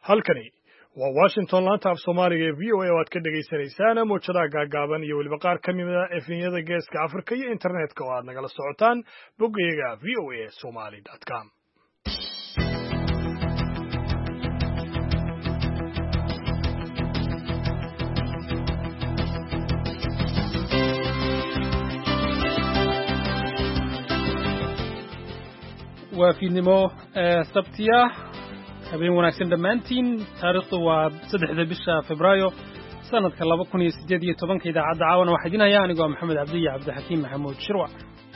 halkani waa Washington laanta af Soomaaliga ee VOA oo aad ka dhageysanaysaan muujadaha gaagaaban iyo weliba qaar ka mid ah efniyada geeska Afrika iyo internetka oo aad nagala socotaan boggayaga voasomali.com. وفينمو سبتيا habeen wanaagsan dhammaantiin taariikhdu waa 3 bisha Febraayo sanadka 2018 idaacadda caawana waxaa idin haya anigoo Maxamed Cabdi iyo Cabdixakiim Maxamuud Shirwac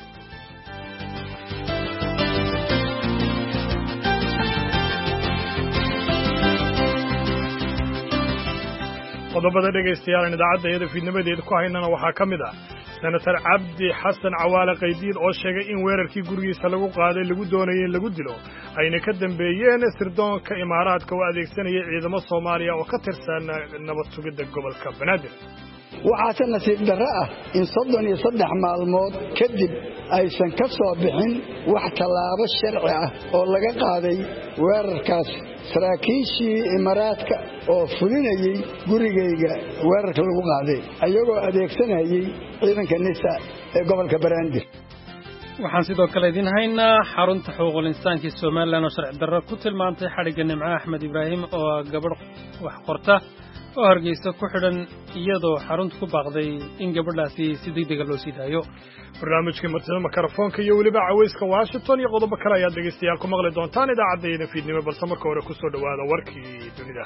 qodobada dhegeystayaal idaacadda fiidnimadeeda ku haynana waxaa ka mid ah senator Cabdi Xasan Cawaale Qaydiid oo sheegay in weerarkii gurigiisa lagu qaaday lagu doonayay in lagu dilo ayna ka dambeeyeen sirdoonka Imaaraadka oo adeegsanaya ciidamo Soomaaliya oo ka tirsan nabad sugidda gobolka Banaadir. waxaa nasiib darro ah in 33 maalmood kadib aysan ka soo bixin wax tallaabo sharci ah oo laga qaaday weerarkaas saraakiishii Imaaraadka oo fulinayay gurigayga weerarka lagu qaaday ayagoo adeegsanayay ciidanka NISA ee gobolka Banaadir. waxaan sidoo kale idin haynaa xarunta xuquuqul insaanka ee Soomaaliland oo sharci darro ku tilmaantay xadhigga Nimco Axmed Ibraahim oo gabadh wax qorta oo Hargeysa ku xidhan iyadoo xaruntu ku baaqday in gabadhaasi si degdeg ah loo sii daayo. barnaamijka martida mikrofoonka iyo weliba cawayska Washington iyo qodobo kale ayaad dhegeystayaal ku maqli doontaan idaacadda fiidnimo balse marka hore ku soo dhawaada warkii dunida.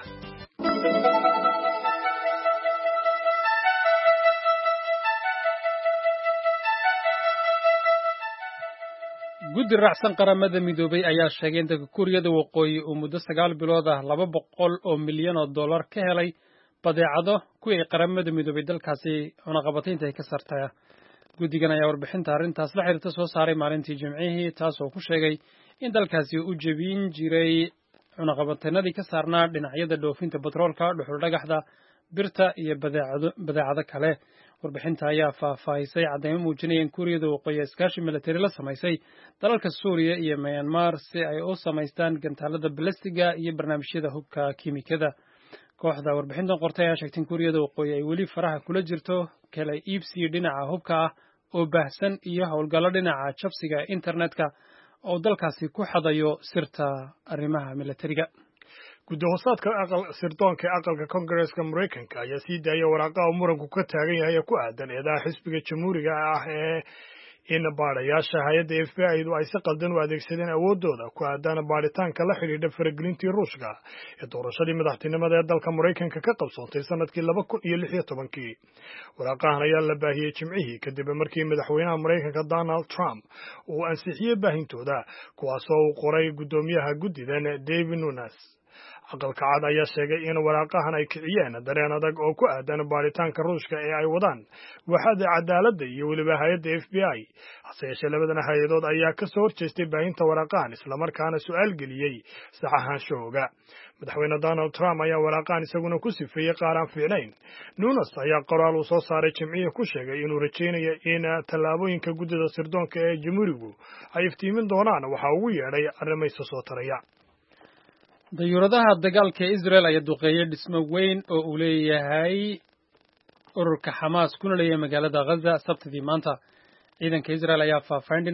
guddi raacsan qaramada midoobay ayaa sheegay in dalka Kuuriyada Waqooyi uu muddo 9 bilood ah $200 milyan ka helay badeecado kuwii qaramada midoobay dalkaasi cunaqabataynta ay ka sartay. guddigan ayaa warbixinta arrintaas la xiriirta soo saaray maalintii Jimcihii taas oo ku sheegay in dalkaasi uu jebin jiray cunaqabataynadii ka saarnaa dhinacyada dhoofinta batroolka, dhuxul dhagaxda, birta iyo badeecado kale. warbixinta ayaa faahfaahisay cadeymo muujinaya in Kuuriyada Waqooyi iskaashi militari la samaysay dalalka Suuriya iyo Myanmar si ay u samaystaan gantaalada balastiga iyo barnaamijyada hubka kiimikada. kooxda warbixintan qortay ayaa sheegtay in Kuuriyada Waqooyi ay weli faraha kula jirto kala iibsiga dhinaca hubka ah oo baahsan iyo howlgallo dhinaca jabsiga internetka oo dalkaasi ku xadayo sirta arrimaha militariga. gudahoosaadka sirdoonka aqalka Congress-ka Mareykanka ayaa sii daayay waraaqaha muranku ka taagan yahay ku aadan eedaha xisbiga Jamhuuriga ah ee in baadhayaasha hay'adda FBI ay si qaldan u adeegsadeen awoodooda ku aadan baaritaanka la xiriira faragelintii Ruushka ee doorashadii madaxtinimada ee dalka Mareykanka ka qabsoontay sanadkii 2016. waraaqahan ayaa la baahiyay Jimcihii kadib markii madaxweynaha Mareykanka Donald Trump uu ansixiyay baahintooda kuwaas oo uu qoray gudoomiyaha guddidan David Nunes. aqalka cad ayaa sheegay in waraaqahan ay kiciyeen dareen adag oo ku aadan baaritaanka Ruushka ee ay wadaan waaxda cadaaladda iyo weliba hay'adda FBI. hase yeeshee labadan hay'adood ayaa ka soo horjeestay baahinta waraaqahan isla markaana su'aal geliyay sax ahaanshahooda. madaxweyne Donald Trump ayaa waraaqahan isaguna ku sifeeyay qaar aan fiicnayn. Nunes ayaa qoraal uu soo saaray Jimcihii ku sheegay inuu rajaynayo in tallaabooyinka guddida sirdoonka ee Jamhuurigu ay iftiimin doonaan waxa ugu yeedhay arrimaysa soo taraya. dayuuradaha dagaalka ee Israel ayaa duqeeyay dhismo weyn oo uu leeyahay ururka Hamas kuna leeyahay magaalada Gaza sabtidii maanta. ciidanka Israel ayaa fariin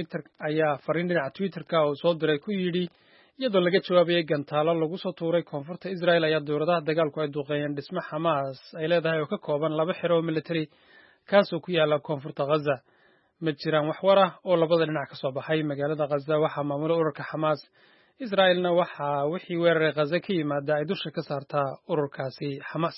dhinaca Twitter-ka oo soo diray ku yidhi iyadoo laga jawaabayay gantaalo lagu soo tuuray koonfurta Israel ayaa dayuuradaha dagaalku ay duqeeyeen dhismo Hamas ay leedahay oo ka kooban 2 xero oo military kaas oo ku yaala koonfurta Gaza. ma jiraan wax war ah oo labada dhinac ka soo baxay. magaalada Gaza waxaa maamula ururka Hamas. Israelna waxaa wixii weeraray Gaza ka yimaada ay dusha ka saartaa ururkaasi Hamas.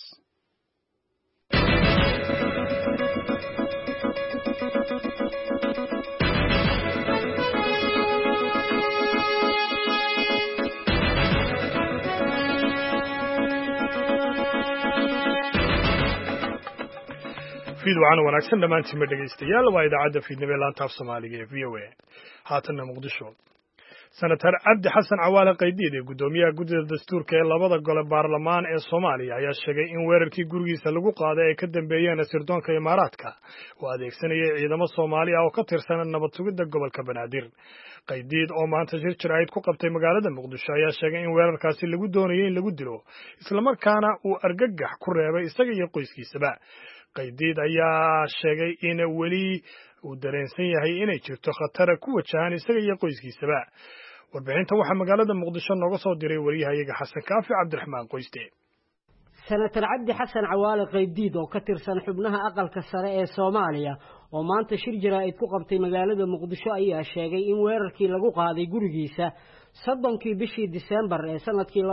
fiidwaan wanaagsan dhammaantiin dhegeystayaal waa idaacadda fiidnimo laanta af Soomaaliga ee VOA. haatanna Muqdisho. senator cabdi xasan cawaale qaydiid ee guddoomiyaha guddida dastuurka ee labada gole baarlamaan ee Soomaaliya ayaa sheegay in weerarkii gurigiisa lagu qaaday ay ka dambeeyeen sirdoonka Imaaraadka oo adeegsanayay ciidamo Soomaali ah oo ka tirsan nabad sugidda gobolka Banaadir. Qaydiid oo maanta shir jiraayid ku qabtay magaalada Muqdisho ayaa sheegay in weerarkaasi lagu doonayay in lagu dilo isla markaana uu argagax ku reebay isaga iyo qoyskiisaba. Qaydiid ayaa sheegay in weli uu dareensan yahay inay jirto khatar ku wajahan isaga iyo qoyskiisaba. Warbixinta waxaa magaalada Muqdisho nooga soo diray wariyahayaga Xasan Kaafi Cabdiraxmaan Qoyste. senator cabdi xasan cawaale qaydiid oo ka tirsan xubnaha aqalka sare ee Soomaaliya oo maanta shir jiraayid ku qabtay magaalada Muqdisho ayaa sheegay in weerarkii lagu qaaday gurigiisa 30 bishii December ee sanadkii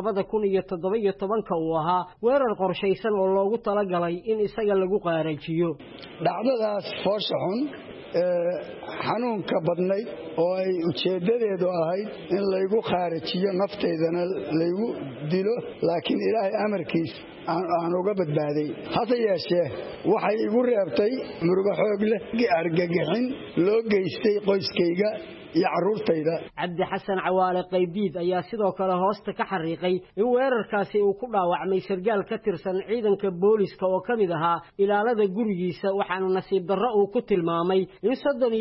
2017 uu ahaa weerar qorshaysan oo loogu talagalay in isaga lagu qaarajiyo. dhacdadaas foosha xun xanuunka badnayd oo ay ujeedadeedu ahayd in laygu qaarajiyo nafteydana laygu dilo laakiin ilaahay amarkiis aan uga badbaaday hase yeeshee waxay igu reebtay murugo xoog leh argagixin loo geystay qoyskayga iyo caruurtayda. cabdi xasan cawaale qaydiid ayaa sidoo kale hoosta ka xariiqay in weerarkaasi uu ku dhaawacmay sargaal ka tirsan ciidanka booliska oo kamid ahaa ilaalada gurigiisa waxaana nasiib darro uu ku tilmaamay in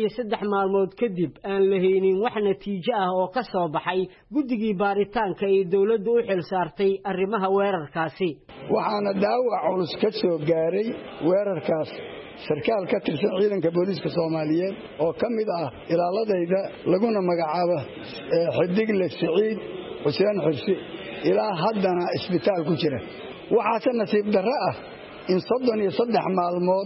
33 maalmood kadib aan la haynin wax natiijo ah oo ka soo baxay guddigii baaritaanka ee dawladdu u xil saartay arrimaha weerarkaasi. waxaana dhaawac culus ka soo gaaray weerarkaas sarkaal ka tirsan ciidanka booliska Soomaaliyeed oo kamid ah ilaaladayda laguna magacaabo Xidigle Saciid Xuseen Xursi ilaa haddana isbitaal ku jira. waxaa nasiib darro ah in 33 maalmood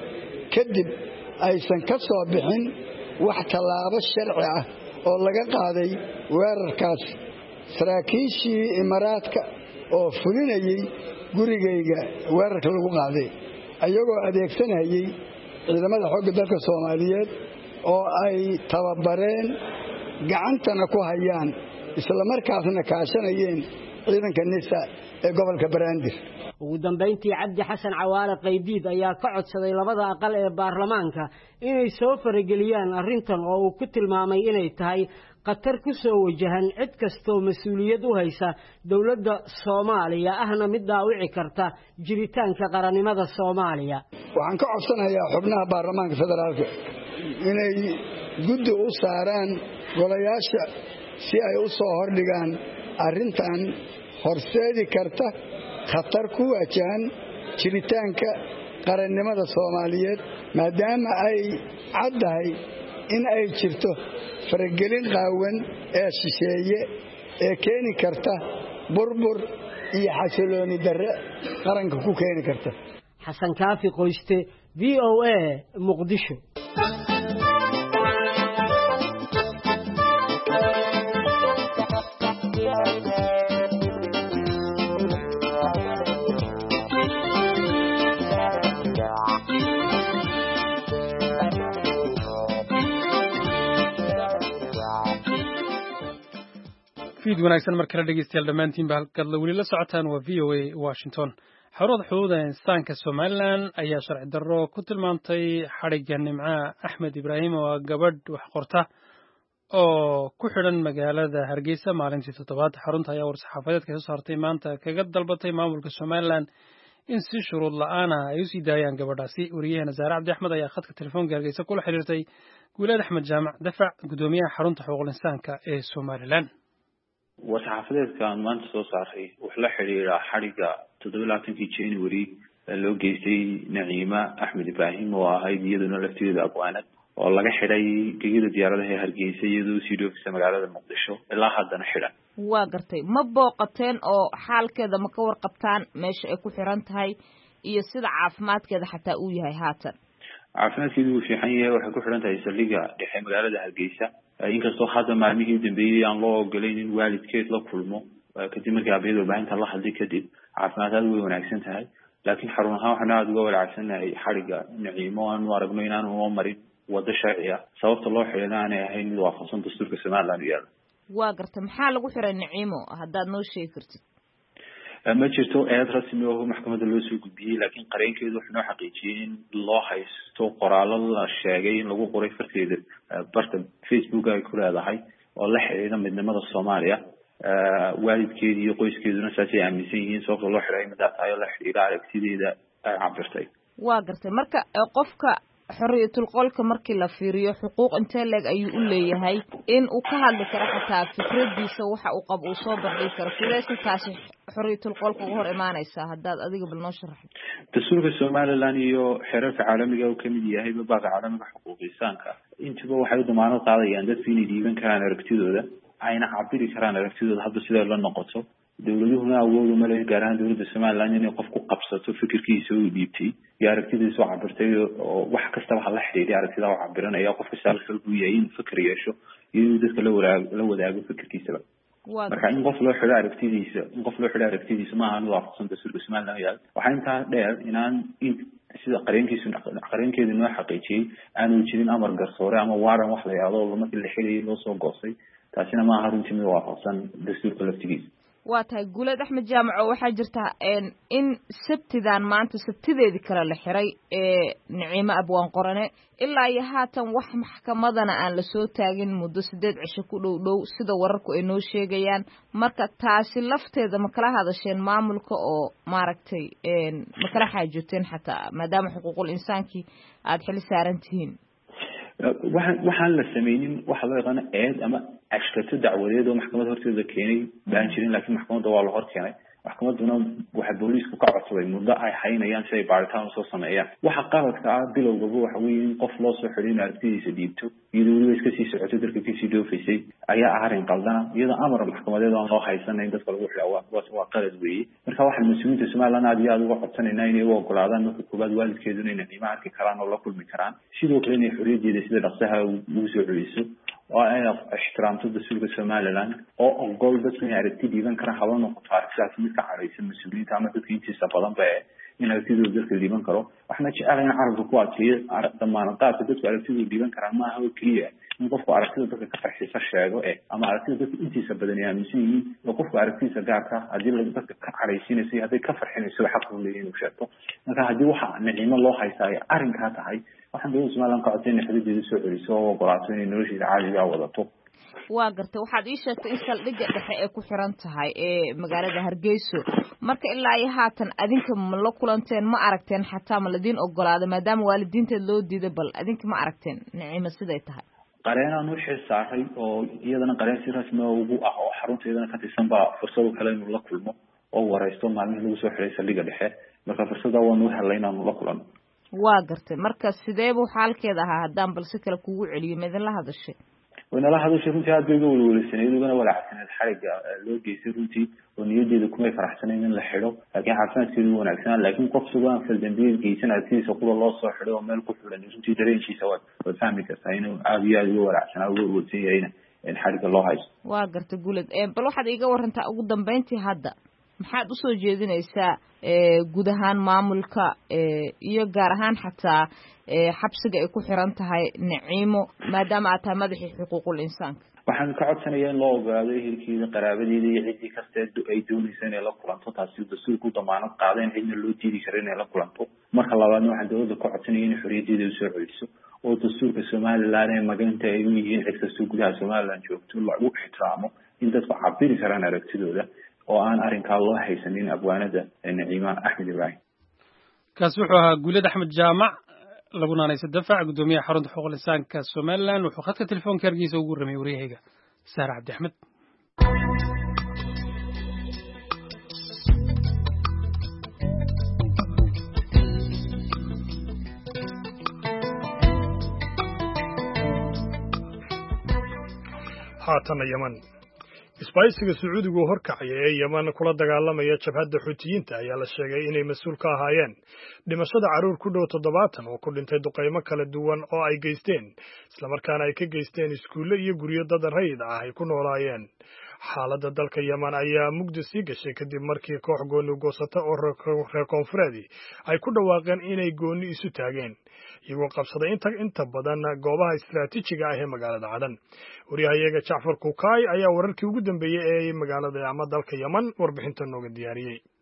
kadib aysan ka soo bixin wax tallaabo sharci ah oo laga qaaday weerarkaas. saraakiishii Imaaraadka oo fulinayay gurigayga weerarka lagu qaaday ayagoo adeegsanayay ciidamada xoogga dalka Soomaaliyeed oo ay tababareen gacantana ku hayaan isla markaasna kaashanayeen ciidanka NISA ee gobolka Banaadir. ugu dambeyntii cabdi xasan cawaale qaydiid ayaa ka codsaday labada aqal ee baarlamaanka inay soo farageliyaan arrintan oo uu ku tilmaamay inay tahay qatar ku soo wajahan cid kastoo mas'uuliyad u haysa dawladda Soomaaliya ahna mid dhaawici karta jiritaanka qarannimada Soomaaliya. waxaan ka codsanayaa xubnaha baarlamaanka federaalka inay guddi u saaraan golayaasha si ay u soo hordhigaan arrintan horseedi karta khatar ku wajahan jiritaanka qarannimada Soomaaliyeed maadaama ay caddahay in ay jirto faragelin qaawan ee shisheeye ee keeni karta burbur iyo xasilooni darre qaranka ku keeni karta. Xasan Kaafi Qoyste, VOA, Muqdisho. fiid wanaagsan markale dhegeystayaal dhammaantiin ba halkaad weli la socotaan waa VOA Washington. xarunta xuquuqda insaanka Somaliland ayaa sharci darro ku tilmaantay xariga Nimca Axmed Ibraahim oo gabadh wax qorta oo ku xidhan magaalada Hargeysa maalintii 7. xarunta ayaa war-saxaafadeed ka soo saartay maanta kaga dalbatay maamulka Somaliland in si shuruud la'aan ah ay u sii daayaan gabadhaasi. wariyahana Zaare Cabdi Axmed ayaa khadka telefoonka Hargeysa kula xiriirtay Guulaad Axmed Jaamac Dafac gudoomiyaha xarunta xuquuqda insaanka ee Somaliland. war-saxaafadeedkan maanta soo saaray wuxuu la xiriiraa xariga 27 January loo geystay Naciima Axmed Ibraahim oo ahayd iyaduna lafteeda aqwaanad oo laga xiray gegida diyaaradaha ee Hargeysa iyadoo sii dhoofisay magaalada Muqdisho ilaa haddana xiran. waa gartay ma booqateen oo xaalkeeda ma ka warqabtaan meesha ay ku xiran tahay iyo sida caafimaadkeeda xataa uu yahay haatan? caafimaadkeedu wuu fiican yahay, waxay ku xiran tahay saldhigga dhexe magaalada Hargeysa. inkastoo hadda maalmihii dambeeyay aan loo ogolayn in waalidkeed la kulmo kadib markii aabaheed warbaahinta la hadlay kadib caafimaadkeedu way wanaagsan tahay, laakiin xarun ahaan waxaan aada uga walaacsannahay xariga Naciimo aanu aragno inaanu u marin wado sharci ah, sababta loo xirana aanay ahayn mid waafaqsan dastuurka Somaliland u yaala. waa gartay maxaa lagu xiray Naciimo haddaad noo sheegi kartid? ma jirto eed rasmi oo maxkamadda loo soo gudbiyey, laakiin qareenkeedu wuxuu noo xaqiijiyey in loo haysto qoraallo la sheegay in lagu qoray farteeda barta Facebook ay ku leedahay oo la xiriira midnimada Soomaaliya waalidkeedii iyo qoyskeeduna saasay aaminsan yihiin sababta loo xiray midaas ayaa la xiriira aragtideeda ay cabirtay waa gartay marka qofka xorriyatul qolka markii la fiiriyo xuquuq intee leeg ayuu u leeyahay in uu ka hadli karo xataa fikradiisa waxa uu qabo uu soo bandhigi karo sidaysa taasi xorriyatul qolka uga hor imaanaysaa haddaad adiga bal noo sharaxdo dastuurka Somaliland iyo xeerarka caalamiga uu ka mid yahay baaqa caalamiga xuquuq insaanka intuba waxay u damaanad qaadayaan dadka inay dhiiban karaan aragtidooda ayna cabiri karaan aragtidooda hadda sida la noqoto dawladuhuna awood uma leh gaar ahaan dawladda Somaliland inay qofku qabsato fikirkiisa uu dhiibtay iyo aragtidiisa uu cabirtay oo wax kasta waxa la xiriiray aragtida uu cabiranaya qofka saalfal uu yahay in fikir yeesho iyo dadka la wadaago fikirkiisa marka in qof loo xiro aragtidiisa ma ahan waafaqsan dastuurka Somaliland waxa intaa dheer inaan sida qareenkeedu noo xaqiijiyay aanu jirin amar garsoore ama waaran wax la yiraahdo markii la xiriyay loo soo goosay taasina ma aha runtii mid waafaqsan dastuurka laftigiisa waa tahay Guuled Axmed Jaamaco waxaa jirta in sabtidan maanta sabtideedii kale la xiray Naciimo Abwaan Qorane ilaa iyo haatan wax maxkamadana aan la soo taagin muddo 8 cisho ku dhow sida wararku ay noo sheegayaan marka taasi lafteeda ma kala hadasheen maamulka oo maaragtay ma kala xaajoteen xataa maadaama xuquuqul insaanki aad xil saaran tihiin waxaan la sameeynin waxa loo yaqaan eed ama ashkato dacwadeed oo maxkamad horteeda keenay baan jirin laakiin maxkamadda waa la hor keenay maxkamaduna waxa booliisku ka codsaday muddo ay haynayaan si ay baaritaan soo sameeyaan waxa qaladka ah bilowgaba waxa weeye in qof loo soo xidhin aragtidiisa dhiibto iyadoo weliba iska sii socoto dalka kasii dhoofaysay ayaa arrin qaldana iyadoo amar maxkamadeed aan loo haysanayn dadka lagu xidhaa waa qalad weeye marka waxaan mas-uuliyiinta Somaliland aad iyo aad uga codsanaynaa inay u ogolaadaan marka koobaad waalidkeeduna inay Naciimo arki karaan oo la kulmi karaan sidoo kale inay xorriyaddeeda sida dhaqsaha ugu soo celiso oo ay ixtiraamto dastuurka Somaliland oo ogol dadka inay aragti dhiiban karaan haba noqoto aragtidaas mid ka caraysan mas-uuliyiinta ama dadka intiisa badan ba in aragtidooda dadka dhiiban karo waxna jecelahay in carabka ku adkeeyo damaanad qaadka dadka aragtidooda dhiiban karaan ma aha oo keliya in qofku aragtida dadka ka farxisa sheego ama aragtida dadka intiisa badan ay aaminsan yihiin oo qofku aragtidiisa gaarka haddii dadka ka caraysiinaysa hadday ka farxinayso xaq u leeyahay inuu sheegto marka haddii waxa Naciimo loo haystaa arrinkaa tahay waxaan dawladda Somaliland ka codsanay in xiriirdeeda soo celiso oo ogolaato inay nolosheeda caadiga wadato waa gartay waxaad ii sheegtay in saldhigga dhexe ay ku xiran tahay magaalada Hargeysa marka ilaa ay haatan adinka ma la kulanteen ma aragteen xataa ma ladin ogolaado maadaama waalidiinteed loo diiday bal adinka ma aragteen Naciimo siday tahay qareenaan u xil saaray oo iyadana qareen si rasmi ah ugu ah oo xarunteedana ka tirsan baa fursad kale inuu la kulmo oo wareysto maalmihii lagu soo xiray saldhigga dhexe marka fursadda waan u helay inaan la kulano waa gartay marka sidee buu xaalkeeda ahaa haddaan balse kale kugu celiyo ma idin la hadashay ونلا هذا شيء runtii aad bay uga walwalsanay ugana walaacsanay xariga loo geysay runtii oo niyadeedu kuma faraxsanayn in la xiro laakiin caafimaadkeedu wanaagsan laakiin qof sugan fal dambiil geysan arkiisa qula loo soo xiro oo meel ku xiran runtii dareenkiisa waa fahmi kartaa inuu aad iyo aad uga walaacsanaa uga walwalsan yahay in xariga loo haysto waa gartay Guuled bal waxaad iiga warantaa ugu dambeyntii hadda maxaad u soo jeedinaysaa guud ahaan maamulka iyo gaar ahaan xataa xabsiga ay ku xiran tahay Naciimo maadaama aad tahay madaxii xuquuqul insaanka waxaan ka codsanayaa in loo ogaado ehelkeeda qaraabadeeda iyo ciddii kasta ay doonayso inay la kulanto taasi dastuurku damaanad qaadeen cidna loo diidi karo inay la kulanto marka labaadna waxaan dawladda ka codsanayaa in xorriyaddeeda u soo celiso oo dastuurka Somaliland ee maganta ay u yihiin cid kasta gudaha Somaliland joogto lagu ixtiraamo in dadku cabiri karaan aragtidooda oo aan arrinkaa loo haysanin abwaanada Naciimo Axmed Ibrahim kaas wuxuu ahaa Guuled Axmed Jaamac lagu naanaysa dafaac gudoomiyaha xarunta xuquuqul insaanka Somaliland wuxuu khadka telefoonka Hargeysa ugu ramay wariyayga Saar Cabdi Axmed haatan Yemen isbaaysiga Sacuudigu horkacaya ee Yemen kula dagaalamaya jabhadda Xuutiyiinta ayaa la sheegay inay mas'uul ka ahaayeen dhimashada caruur ku dhow 70 oo ku dhintay duqeymo kala duwan oo ay geysteen isla markaana ay ka geysteen iskuulo iyo guryo dad rayid ah ay ku noolaayeen xaaladda dalka Yemen ayaa mugdi sii gashay kadib markii koox gooni goosata oo reer koonfureed ay ku dhawaaqeen inay gooni isu taageen iyagoo qabsaday inta badan goobaha istiraatiijiga ah ee magaalada Cadan wariyahayaga Jacfar Kukaay ayaa wararkii ugu dambeeyay ee magaalada ama dalka Yemen warbixinta nooga diyaariyay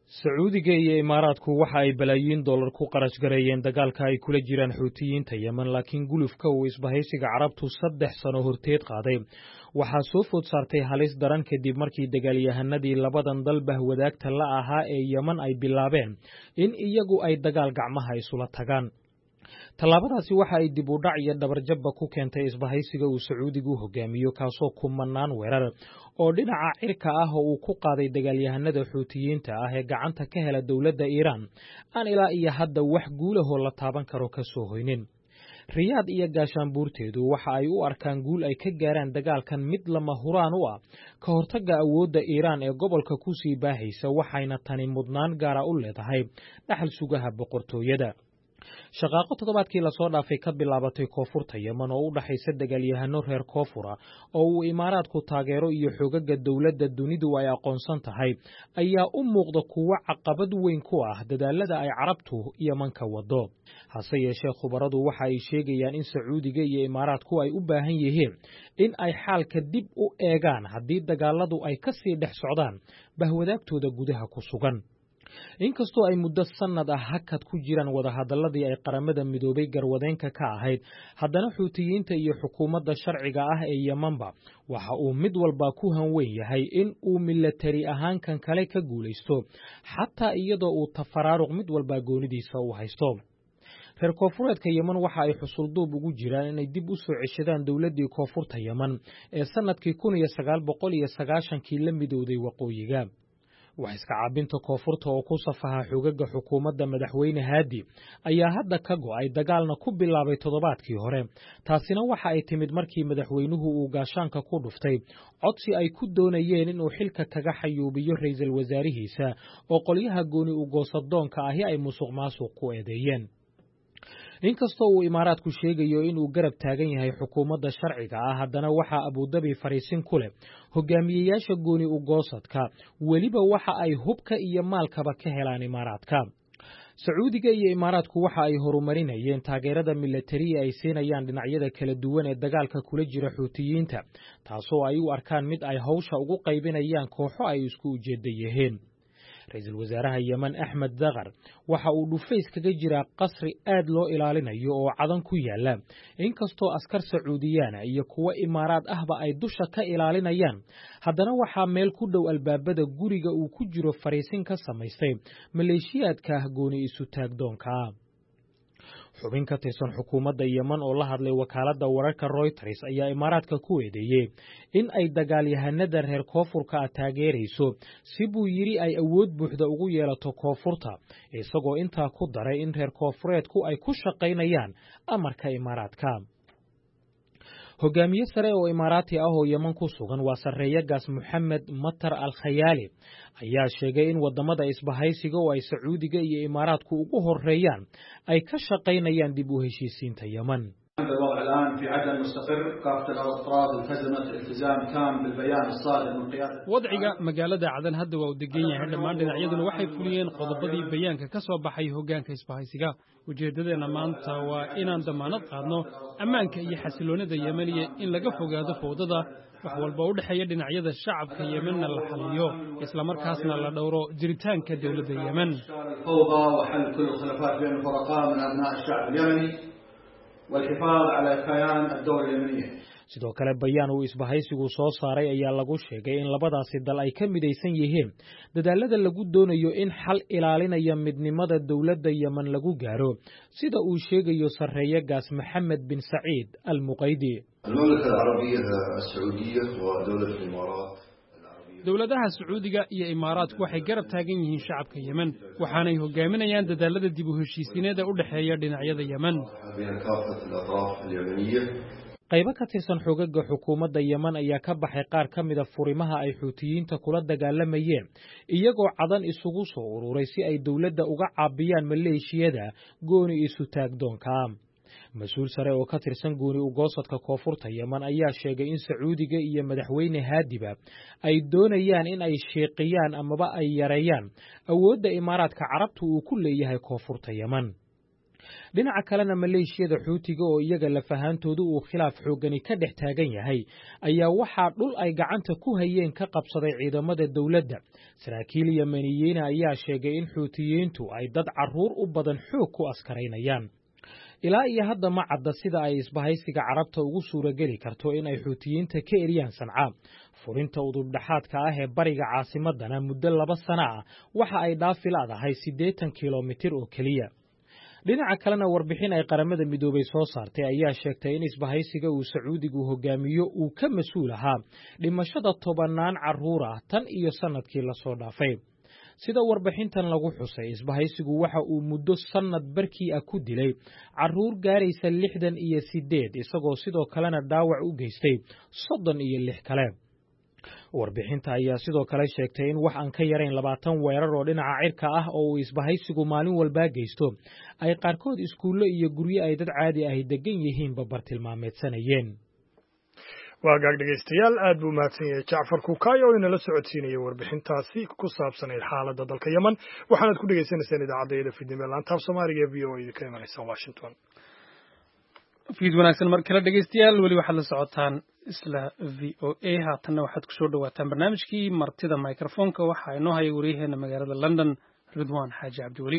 sacuudiga iyo imaaraadku waxa ay balaayiin dollar ku qarash gareeyeen dagaalka ay kula jiraan xuutiyiinta yemen laakiin gulufka uu isbahaysiga carabtu 3 sano horteed qaaday waxaa soo food saartay halis daran kadib markii dagaalyahanadii labadan dalbah wadaagta la ahaa ee yemen ay bilaabeen in iyagu ay dagaal gacmaha isula tagaan tallaabadaasi waxa ay dib u dhac iyo dhabarjabba ku keentay isbahaysiga uu sacuudigu hogaamiyo kaasoo kumanaan weerar oo dhinaca cirka ah oo uu ku qaaday dagaalyahanada xuutiyiinta ah ee gacanta ka hela dowladda Iiraan aan ilaa iyo hadda wax guulahoo la taaban karo ka soo hoynin riyaad iyo gaashaanbuurteedu waxa ay u arkaan guul ay ka gaaraan dagaalkan mid lama huraan u ah ka hortagga awoodda Iiraan ee gobolka ku sii baahaysa waxayna tani mudnaan gaara u leedahay dhaxal sugaha boqortooyada shaqaaqo toddobaadkii la soo dhaafay ka bilaabatay koonfurta Yemen oo u dhaxaysa dagaalyahano reer koonfura oo uu imaaraadku taageero iyo xogaga dawladda dunidu ay aqoonsan tahay ayaa u muuqda kuwa caqabad weyn ku ah dadaalada ay carabtu Yemen ka wado hase yeeshee khubaradu waxa ay sheegayaan in sacuudiga iyo imaaraadku ay u baahan yihiin in ay xaalka dib u eegaan haddii dagaaladu ay ka sii dhex socdaan bahwadaagtooda gudaha ku sugan inkastoo ay muddo sanad ah hakad ku jiraan wadahadaladii ay qaramada midoobay garwadeenka ka ahayd haddana xuutiyiinta iyo xukuumadda sharciga ah ee Yemenba waxa uu mid walba ku hanweyn yahay in uu military ahaan kan kale ka guulaysto xataa iyadoo uu tafaraaruq mid walba goonidiisa u haysto reer koonfureedka Yemen waxa ay xusulduub ugu jiraan inay dib u soo ceshadaan dawladdii koonfurta Yemen ee sanadkii 1990kii la midowday waqooyiga wax iska caabinta koonfurta oo ku safaha xogaga xukuumadda madaxweyne Haadi ayaa hadda ka go'ay dagaalna ku bilaabay toddobaadkii hore taasina waxa ay timid markii madaxweynuhu uu gaashaanka ku dhuftay codsi ay ku doonayeen in uu xilka kaga xayuubiyo ra'iisul wasaarihiisa oo qolyaha gooni u goosadoonka ahi ay musuqmaasuq ku eedeeyeen inkastoo uu imaaraadku sheegayo in uu garab taagan yahay xukuumadda sharciga ah haddana waxa Abu Dhabi fariisin ku leh hogaamiyeyaasha gooni u goosadka waliba waxa ay hubka iyo maalkaba ka helaan imaaraadka sacuudiga iyo imaaraadku waxa ay horumarinayeen taageerada military ay siinayaan dhinacyada kala duwan ee dagaalka kula jira xuutiyiinta taasoo ay u arkaan mid ay hawsha ugu qaybinayaan kooxo ay isku ujeedayeen ra'iisul wasaaraha Yemen Ahmed Dagar waxa uu dhufays kaga jira qasri aad loo ilaalinayo oo cadan ku yaala inkastoo askar sacuudiyana iyo kuwa imaaraad ahba ay dusha ka ilaalinayaan haddana waxa meel ku dhow albaabada guriga uu ku jiro fariisin ka samaystay maleeshiyaadka gooni isu taagdoonka xubin ka tirsan xukuumadda Yemen oo la hadlay wakaaladda wararka Reuters ayaa imaaraadka ku eedeeyay in ay dagaalyahanada reer koonfurka taageerayso si buu yiri ay awood buuxda ugu yeelato koonfurta isagoo intaa ku daray in reer koonfureedku ay ku shaqaynayaan amarka imaaraadka hogaamiye sare oo imaaraati ah oo Yemen ku sugan waa sareeyagaas Mohammed Matar al-Khayali ayaa sheegay in wadamada isbahaysiga oo ay sacuudiga iyo imaaraadku ugu horeeyaan ay ka shaqaynayaan dib u heshiisiinta Yemen الوضع الآن في عدن مستقر كافة الأطراف التزمت التزام تام بالبيان الصادر من قيادة wadciga magaalada cadan hadda waa u degan yahay dhammaan dhinacyaduna waxay fuliyeen qodobadii bayaanka ka soo baxay hoggaanka isbahaysiga ujeedadeena maanta waa inaan damaanad qaadno ammaanka iyo xasiloonida Yemen iyo in laga fogaado fowdada wax walba u dhaxeeya dhinacyada shacabka Yemenna la xaliyo isla markaasna la dhowro jiritaanka dawladda Yemen الفوضى وحل كل الخلافات بين الفرقاء من أبناء الشعب اليمني والحفاظ على كيان الدولة اليمنية sidoo kale bayaan uu isbahaysigu soo saaray ayaa lagu sheegay in labadaasi dal ay ka midaysan yihiin dadaalada lagu doonayo in xal ilaalinaya midnimada dawladda Yemen lagu gaaro sida uu sheegayo sareeyagaas Mohammed bin Saeed al-Muqaydi المملكة العربية السعودية ودولة الإمارات dawladaha Sacuudiga iyo Imaaraadku waxay garab taagan yihiin shacabka Yemen waxaanay hogaaminayaan dadaalada dib u heshiisiinada u dhaxeeya dhinacyada Yemen qaybo ka tirsan xogaga xukuumadda Yemen ayaa ka baxay qaar ka mid ah furimaha ay xuutiyiinta kula dagaalamayeen iyagoo cadan isugu soo ururay si ay dawladda uga caabiyaan maleeshiyada gooni isu taagdoonka mas'uul sare oo ka tirsan gooni u goosadka koonfurta Yemen ayaa sheegay in Sacuudiga iyo madaxweyne Haadiba ay doonayaan in ay sheeqiyaan amaba ay yareeyaan awoodda imaaraadka carabtu uu ku leeyahay koonfurta Yemen dhinaca kalena maleeshiyada xuutiga oo iyaga lafahaantooda uu khilaaf xooggani ka dhex taagan yahay ayaa waxaa dhul ay gacanta ku hayeen ka qabsaday ciidamada dowladda. saraakiil yamaniyiina ayaa sheegay in xuutiyiintu ay dad carruur u badan xoog ku askaraynayaan. ilaa iyo hadda ma cadda sida ay isbahaysiga carabta ugu suurageli karto in ay xuutiyiinta ka eriyaan Sanca. furinta udubdhaxaadka ah ee bariga caasimadana muddo 2 sano ah waxa ay dhaafi laadahay 80 kilomitir oo keliya. dhinaca kalena warbixin ay qaramada midoobay soo saartay ayaa sheegtay in isbahaysiga uu Sacuudigu hogaamiyo uu ka mas'uul ahaa dhimashada 10 carruur ah tan iyo sanadkii la soo dhaafay. sida warbixintan lagu xusay isbahaysigu waxa uu muddo sanad barkii ah ku dilay carruur gaaraysa 68 isagoo sidoo kalena dhaawac u geystay 36 kale. warbixinta ayaa sidoo kale sheegtay in wax aan ka yarayn 20 weerar oo dhinaca cirka ah oo uu isbahaysigu maalin walba geysto ay qaarkood iskuulo iyo guryo ay dad caadi ah degan yihiin bartilmaameedsanayeen. waagaag dhegaystayaal aad buu mahadsan yahay Jacfar Kukaay oo inala socodsiinaya warbixintaasi ku saabsan xaaladda dalka Yemen. waxaanaad ku dhageysanaysaan idaacadda Fiidnimo laanta Soomaaliga VOA ka imanaysa Washington. fiid wanaagsan mar kale dhegaystayaal weli waxaad la socotaan isla VOA haatanna waxaad ku soo dhawaataan barnaamijkii martida microfonka waxa inoo hayay wariyaheena magaalada London Ridwaan Xaaji Cabdiweli.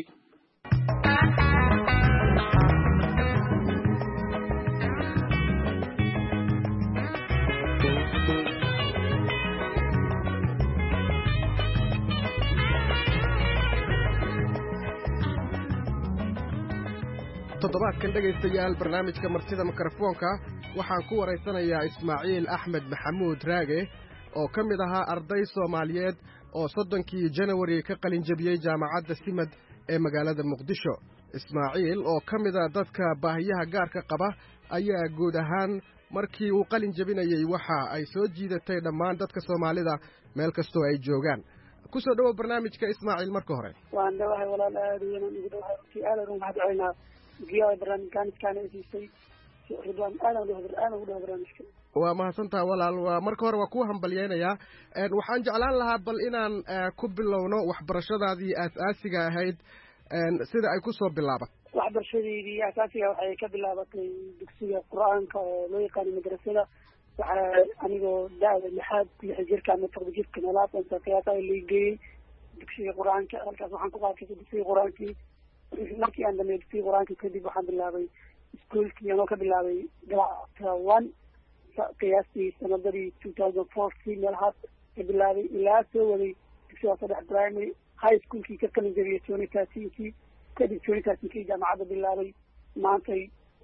toddobaadkan dhegaystayaal barnaamijka martida mikrofoonka waxaan ku waraysanayaa Ismaaciil Axmed Maxamuud Raage oo ka mid ahaa arday Soomaaliyeed oo 30kii January ka qalin jabiyay jaamacadda Simad ee magaalada Muqdisho. Ismaaciil oo ka mid ah dadka baahiyaha gaarka qaba ayaa guud ahaan markii uu qalin jabinayay waxa ay soo jiidatay dhammaan dadka Soomaalida meel kastoo ay joogaan. ku soo dhawow barnaamijka Ismaaciil marka hore. waan dhawahay walaal aad iyo ugu dhawahay ki aadan u mahadcelinaa giyaa barnaamijkan isii Ridwaan aadan ugu barnaamijka. waa mahadsantahay walaal. waa marka hore waa ku hambalyeynaya waxaan jeclaan lahaa bal inaan ku bilowno waxbarashadaadii asaasiga ahayd sida ay ku soo bilaabatay. waxbarashadeedii asaasiga waxay ka bilaabatay dugsiga Quraanka oo loo yaqaan madrasada. waxa anigoo daada 6 jirka ama 7 jirka meelaha saakiyada ay leeyahay dugsiga Quraanka halkaas waxaan ku qaatay dugsiga Quraankii. markii aan dhameeyay dugsiga Quraanka kadib waxaan bilaabay iskuulkii anoo ka bilaabay galacta 1 qiyaastii sanadii 2014 meelahaas ka bilaabay ilaa soo waday dugsiga saddex primary high schoolkii ka qalin jabiyay 2013 kadib 2013 jaamacadda bilaabay maantay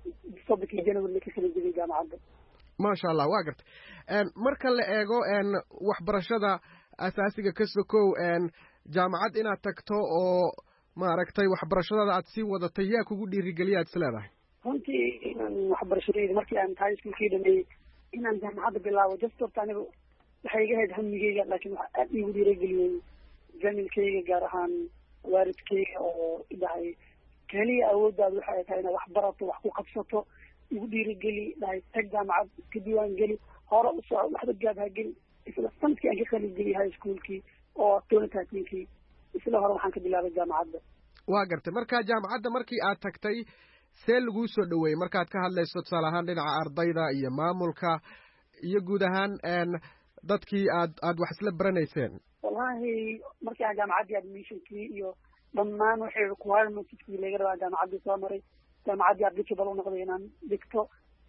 3 January ka qalin jabiyay jaamacadda. ما شاء الله واقرت marka la eego waxbarashada asaasiga ka sokow jaamacad inaad tagto oo maaragtay waxbarashada aad sii wadatay yaa kugu dhiirigeliyaad isleedahay. runtii waxbarashadayda markii aan high schoolkii dhameeyay inaan jaamacadda bilaabo just anigu waxay iga ahayd hamigeyga laakiin waxa aad igu dhiirigeliyay familkayga gaar ahaan waalidkayga oo idahay kaliya awooddaadu waxay tahay inaad wax barato wax ku qabsato igu dhiirigeli dhahay tag jaamacad ka diiwaan geli hore u soo waxba gaabha geli isla sanadkii aan ka qalin geliyay high schoolkii oo 2013 isla hore waxaan ka bilaabay jaamacadda. waa gartay marka jaamacadda markii aad tagtay see lagu soo dhaweeyay markaad ka hadlayso tusaale ahaan dhinaca ardayda iyo maamulka iyo guud ahaan dadkii aad wax isla baranayseen. wallahi markii aan jaamacaddii admissionkii iyo dhammaan waxay requirements-kii laga rabaa jaamacaddii soo maray jaamacaddii applicable u noqday inaan dhigto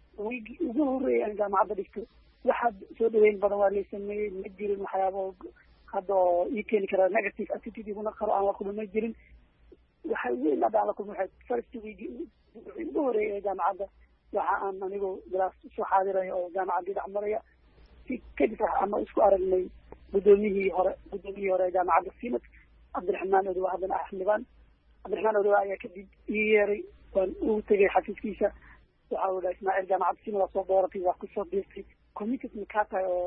ugu horreeyay aan jaamacadda dhigto waxaad soo dhaweyn badan waa lay sameeyey ma jirin waxyaabo hadda oo ii keeni kara negative attitude iguna qaro aan la kulma jirin waxa weyn hadda la kulma first week ugu horreeyay jaamacadda waxa aan anigoo glass soo xaadiray oo jaamacaddii dhacmaraya si kadib ama isku aragnay gudoomiyihii hore jaamacadda Simad Cabdiraxmaan Odowa haddana Axmedaan Cabdiraxmaan Odowa ayaa kadib ii yeeray waan u tegay xafiiskiisa waxa uu dhahay Ismaaciil jaamacadda Simad soo dooratay waa ku soo biirtay committee makata oo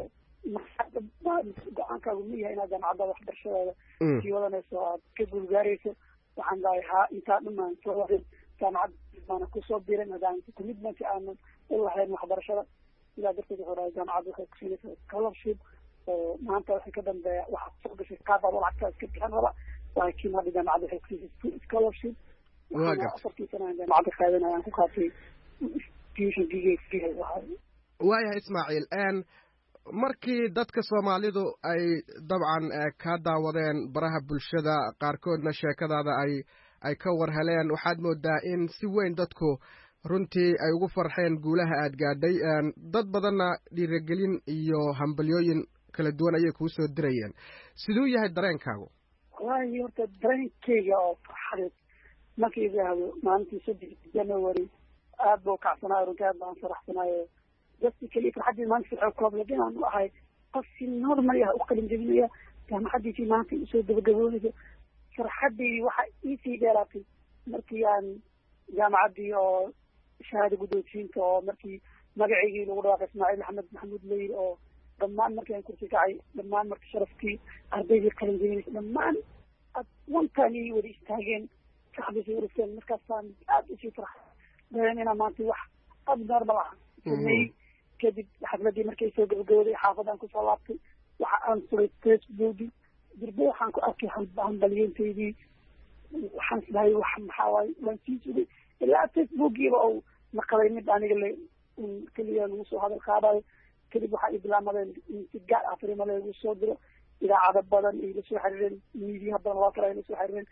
go-aankaagu ma yahay inaad jaamacadda waxbarashadooda sii wadanayso aad ka guulgaarayso waxaan dhahay haa intaa dhamaan soo waday jaamacadda baana kusoo biiray maadaama commitment aanan u lahayn waxbarashada sidaa darteed wuxuu dhahay jaamacadda waxay ku siinaysaa scholarship oo maanta waxay ka dambeeya waxaa soo gashay qaabaa lacagtaa iska bixin raba laakiin hadda jaamacadda waxay ku siisay scholarship waxaana afartii sana aan jaamacadda qaadanaya aan ku qaatay tuition fee waayahay Ismaaciil markii dadka Soomaalidu ay dabcan ka daawadeen baraha bulshada qaarkoodna sheekadaada ay ka war heleen waxaad moodaa in si weyn dadku runtii ay ugu farxeen guulaha aad gaadhay dad badanna dhiirigelin iyo hambalyooyin kala duwan ayay kuu soo dirayeen siduu yahay dareenkaagu wallaahi horta dareenkayga oo farxadeed markii idhaahdo maalintii 3 January aad buu kacsanaayo runtii aad baan faraxsanaayo dadkii kaliya farxaddii maanta fircoon koob laakiin aan ahay qof si normal ah u qalin jebinaya jaamacaddiisii maanta usoo gabagaboonayso farxaddii waxa iisii dheeraatay markii aan jaamacaddii oo shahaado guddoonsiinta oo markii magaceygii lagu dhawaaqay Ismaaciil Axmed Maxamuud Leyl oo dhammaan markii aan kursi kacay dhammaan markii sharafkii ardaydii qalin jebinaysa dhammaan wantaanii wada istaageen shacbisii urufteen markaasaan aad usii farxay dareemina maanta wax aad normal ah samey kadib xafladii markay soo gabagabooday xaafadaan kusoo laabtay waxa aan furay facebookii dirbe waxaan ku arkay hambalyeentaydii waxaan islahay wax maxaa waaye waan sii sugay ilaa facebookiiba uu naqaday mid aniga le keliya lagu soo hadal qaadayo kadib waxaa i bilaamadeen in si gaar ah farimo lagu soo diro idaacado badan ay la soo xiriireen miidiyaha badan loo kala ay la soo xiriireen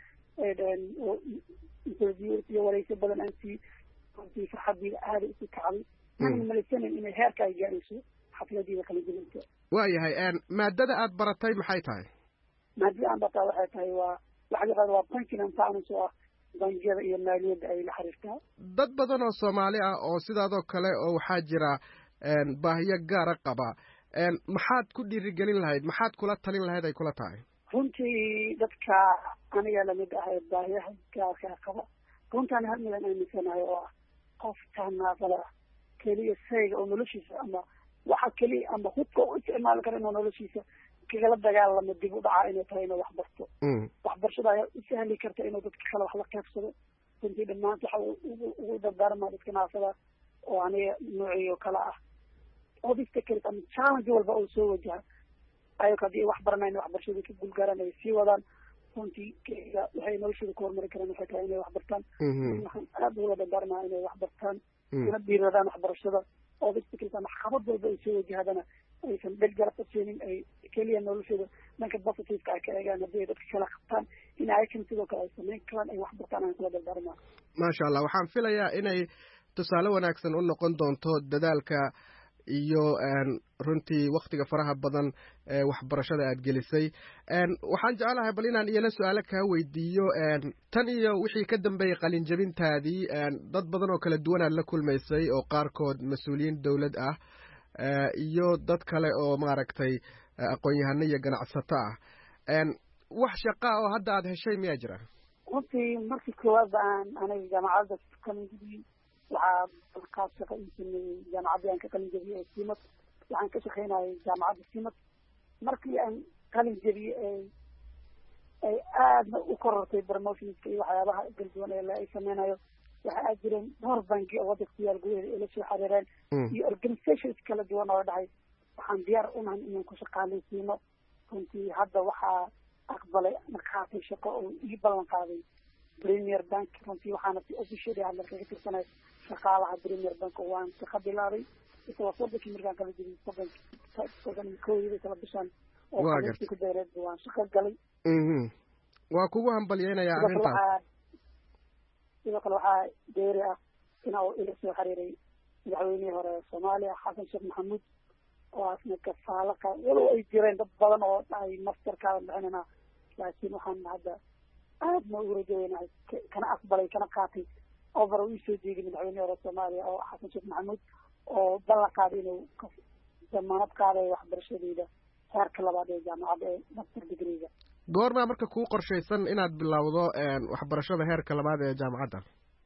interviews iyo wareyso badan aan sii runtii farxaddiida aada isu kacday mana malaysanin inay heerka ay gaarayso xafladiida kala duwanta waayahay maadada aad baratay maxay tahay maadada aan bartaa waxay tahay waa waxa la yaqaan waa banking and finance oo ah bangiyada iyo maaliyadda ay la xiriirtaa dad badan oo Soomaali ah oo sidaadoo kale oo waxaa jira baahiyo gaara qaba maxaad ku dhiirigelin lahayd maxaad kula talin lahayd ay kula tahay runtii dadka aniga lamid ahay baahiyaha gaarka qaba runtaan hal midan aaminsanahay oo ah qofka naafada keliya sayga oo noloshiisa ama waxa keliya ama hubka u isticmaali kara inuu noloshiisa kagala dagaalamo dib u dhaca inay tahay inuu wax barto waxbarashada ayaa u sahli karta inuu dadka kale wax la qaybsado runtii dhammaanta waxa ugu dardaarmaa dadka naafada oo aniga noocii oo kale ah obstacles ama challenge walba oo soo wajaha ayaga haddii wax baranayna waxbarashadii ka guulgaaraan ay sii wadaan runtii waxay noloshooda ku horumari karaan waxay tahay inay wax bartaan waxaan aad ugula dardaarmaa inay wax bartaan una dhiiradaan waxbarashada obstacles ama caqabad walba ay soo wajahadana aysan dheg garab qabseenin ay keliya noloshooda dhanka positiveka ay ka eegaan haddii ay dadka kala qabtaan in ayakan sidoo kale ay samayn karaan ay wax bartaan aan kula dardaarmaa maasha allah waxaan filayaa inay tusaale wanaagsan u noqon doonto dadaalka iyo runtii waktiga faraha badan ee waxbarashada aad gelisay waxaan jecelahay bal inaan iyana su-aalo kaa weydiiyo tan iyo wixii ka dambeeyey qalin jebintaadii dad badan oo kala duwan aad la kulmaysay oo qaarkood mas-uuliyiin dowlad ah iyo dad kale oo maaragtay aqoon-yahano iyo ganacsato ah wax shaqaa oo hadda aad heshay miyaa jira runtii markii koowaad aan aniga jaamacadda qalin jebiyey waxaa dalkaas shaqa ii sameeyey jaamacaddii aan ka qalin jebiyey ee simad waxaan ka shaqaynayay jaamacadda simad markii aan qalin jebiyey ay aadna u korortay promotionska iyo waxyaabaha galduwan ee ay sameynayo waxa aad jireen dhowr banki oo waddanka ku yaal gudaheeda ay la soo xiriireen iyo organizations kala duwan oo dhahay waxaan diyaar unahay inaan ku shaqaalaysiino runtii hadda waxaa aqbalay markaatay shaqo oo ii ballan qaaday premier bank runtii waxaana si official ah markaa tirsanay shaqaalaha premier bank waan shaqo bilaabay isagoo soddonkii markaan kala jiray soddon kooyada kala bishaan oo qalabkii ku dheereed waan shaqo galay waa kugu hambalyeynayaa arrintaas sidoo kale waxaa dheeri ah in uu ila soo xiriiray madaxweynihii hore Soomaaliya Xasan Sheekh Maxamuud oo asna kafaalo ka walow ay jireen dad badan oo ay masterka bixinayna laakiin waxaan hadda aad ma ugu rajaynahay kana aqbalay kana qaatay over uu soo jeediyay madaxweynihii hore Soomaaliya oo Xasan Sheekh Maxamuud oo ballan qaaday inuu damaanad qaaday waxbarashadeeda heerka labaad ee jaamacadda ee master degree-ga goormaa marka kuu qorshaysan inaad bilowdo waxbarashada heerka labaad ee jaamacadda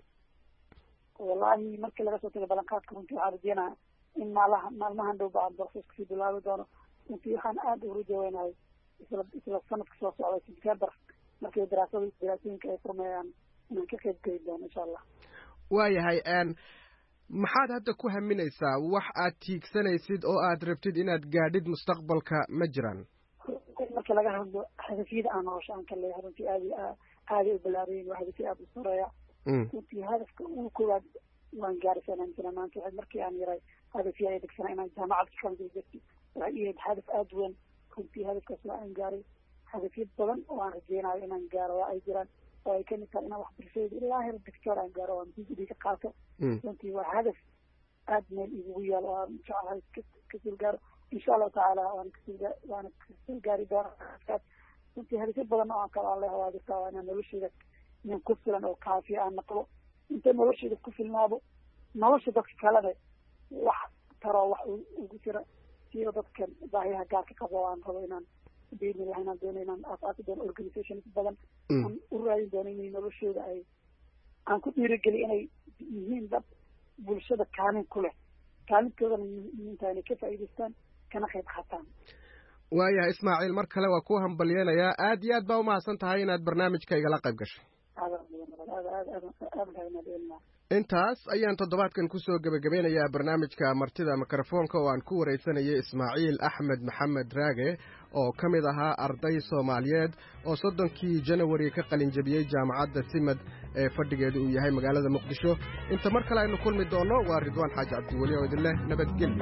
wallahi markii laga soo tagay ballanqaadka runtii waxaan rajeynayaa in maalmahan dhow baan processka sii bilaabi doono runtii waxaan aad ugu rajaweynahay isla sanadka soo socda September markii daraasooyinka ay furmayaan inaan ka qayb geli doono insha allah waayahay maxaad hadda ku haminaysaa wax aad tiigsanaysid oo aad rabtid inaad gaadhid mustaqbalka ma jiraan marka laga hadlo hadafyada aan nolosha aan ka leeyahay runtii aad u ballaaran waa hadafyo aad u sareeya runtii hadafka ugu koowaad waan gaarsanaan jira maanta waxay markii aan yaray hadafii ay degsanaa inaan jaamacad ka qalbi jirtay waxay iyayd hadaf aada weyn runtii hadafkaas waa aan gaaray hadafyo badan oo aan rajeynayo inaan gaaro waa ay jiraan oo ay kamid tahay inaan waxbarashadayda ilaa heer doctor aan gaaro oo aan PhD ka qaato runtii waa hadaf aada meel igugu yaalo oo aan jeclahay kasoo gaaro insha allahu tacaala waana kasoo gaari doonaa runtii hadafyo badan oo aan kala leeyahay waa jirtaa waa inaan noloshayda inaan ku filan oo kaafiya aan noqdo inta noloshayda ku filnaado nolosha dadka kalena wax taroo wax ugu jira siyo dadkan baahiyaha gaarka qabo aan rabo inaan biidnillahi inaan doono inaan aasaasi doono organizations badan aan u raadin doono inay noloshooda ay aan ku dhiirigeliyo inay yihiin dad bulshada kaalin ku leh kaalintoodana muhiimtahay inay ka faa'iidaystaan kana qayb qaataan waayahay ismaaciil mar kale waa ku hambalyeenayaa aad iyo aad baa umahadsan tahay inaad barnaamijka igala qayb gashay intaas ayaan toddobaadkan kusoo gebagabeynayaa barnaamijka martida mikrofoonka oo aan ku waraysanayay ismaaciil axmed maxamed raage oo ka mid ahaa arday soomaaliyeed oo 30kii janawari ka qalin jabiyey jaamacadda simad ee fadhigeedu uu yahay magaalada muqdisho inta mar kale aynu kulmi doono waa ridwaan xaaji cabdiweli oo idin leh nabadgelyo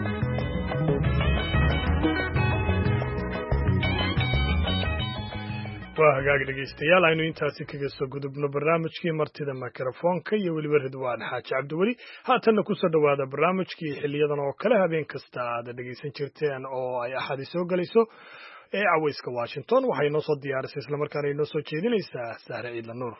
waa hagaag dhegaystayaal aynu intaasi kaga soo gudubno barnaamijkii martida mikrofoonka iyo weliba ridwaan xaaji cabdiweli haatanna kusoo dhowaada barnaamijkii xiliyadan oo kale habeen kasta aad dhegaysan jirteen oo ay axadi soo gelayso ee cawayska washington waxay noo soo diyaarisay islamarkaana inoo soo jeedinaysaa sahre ciidla nuur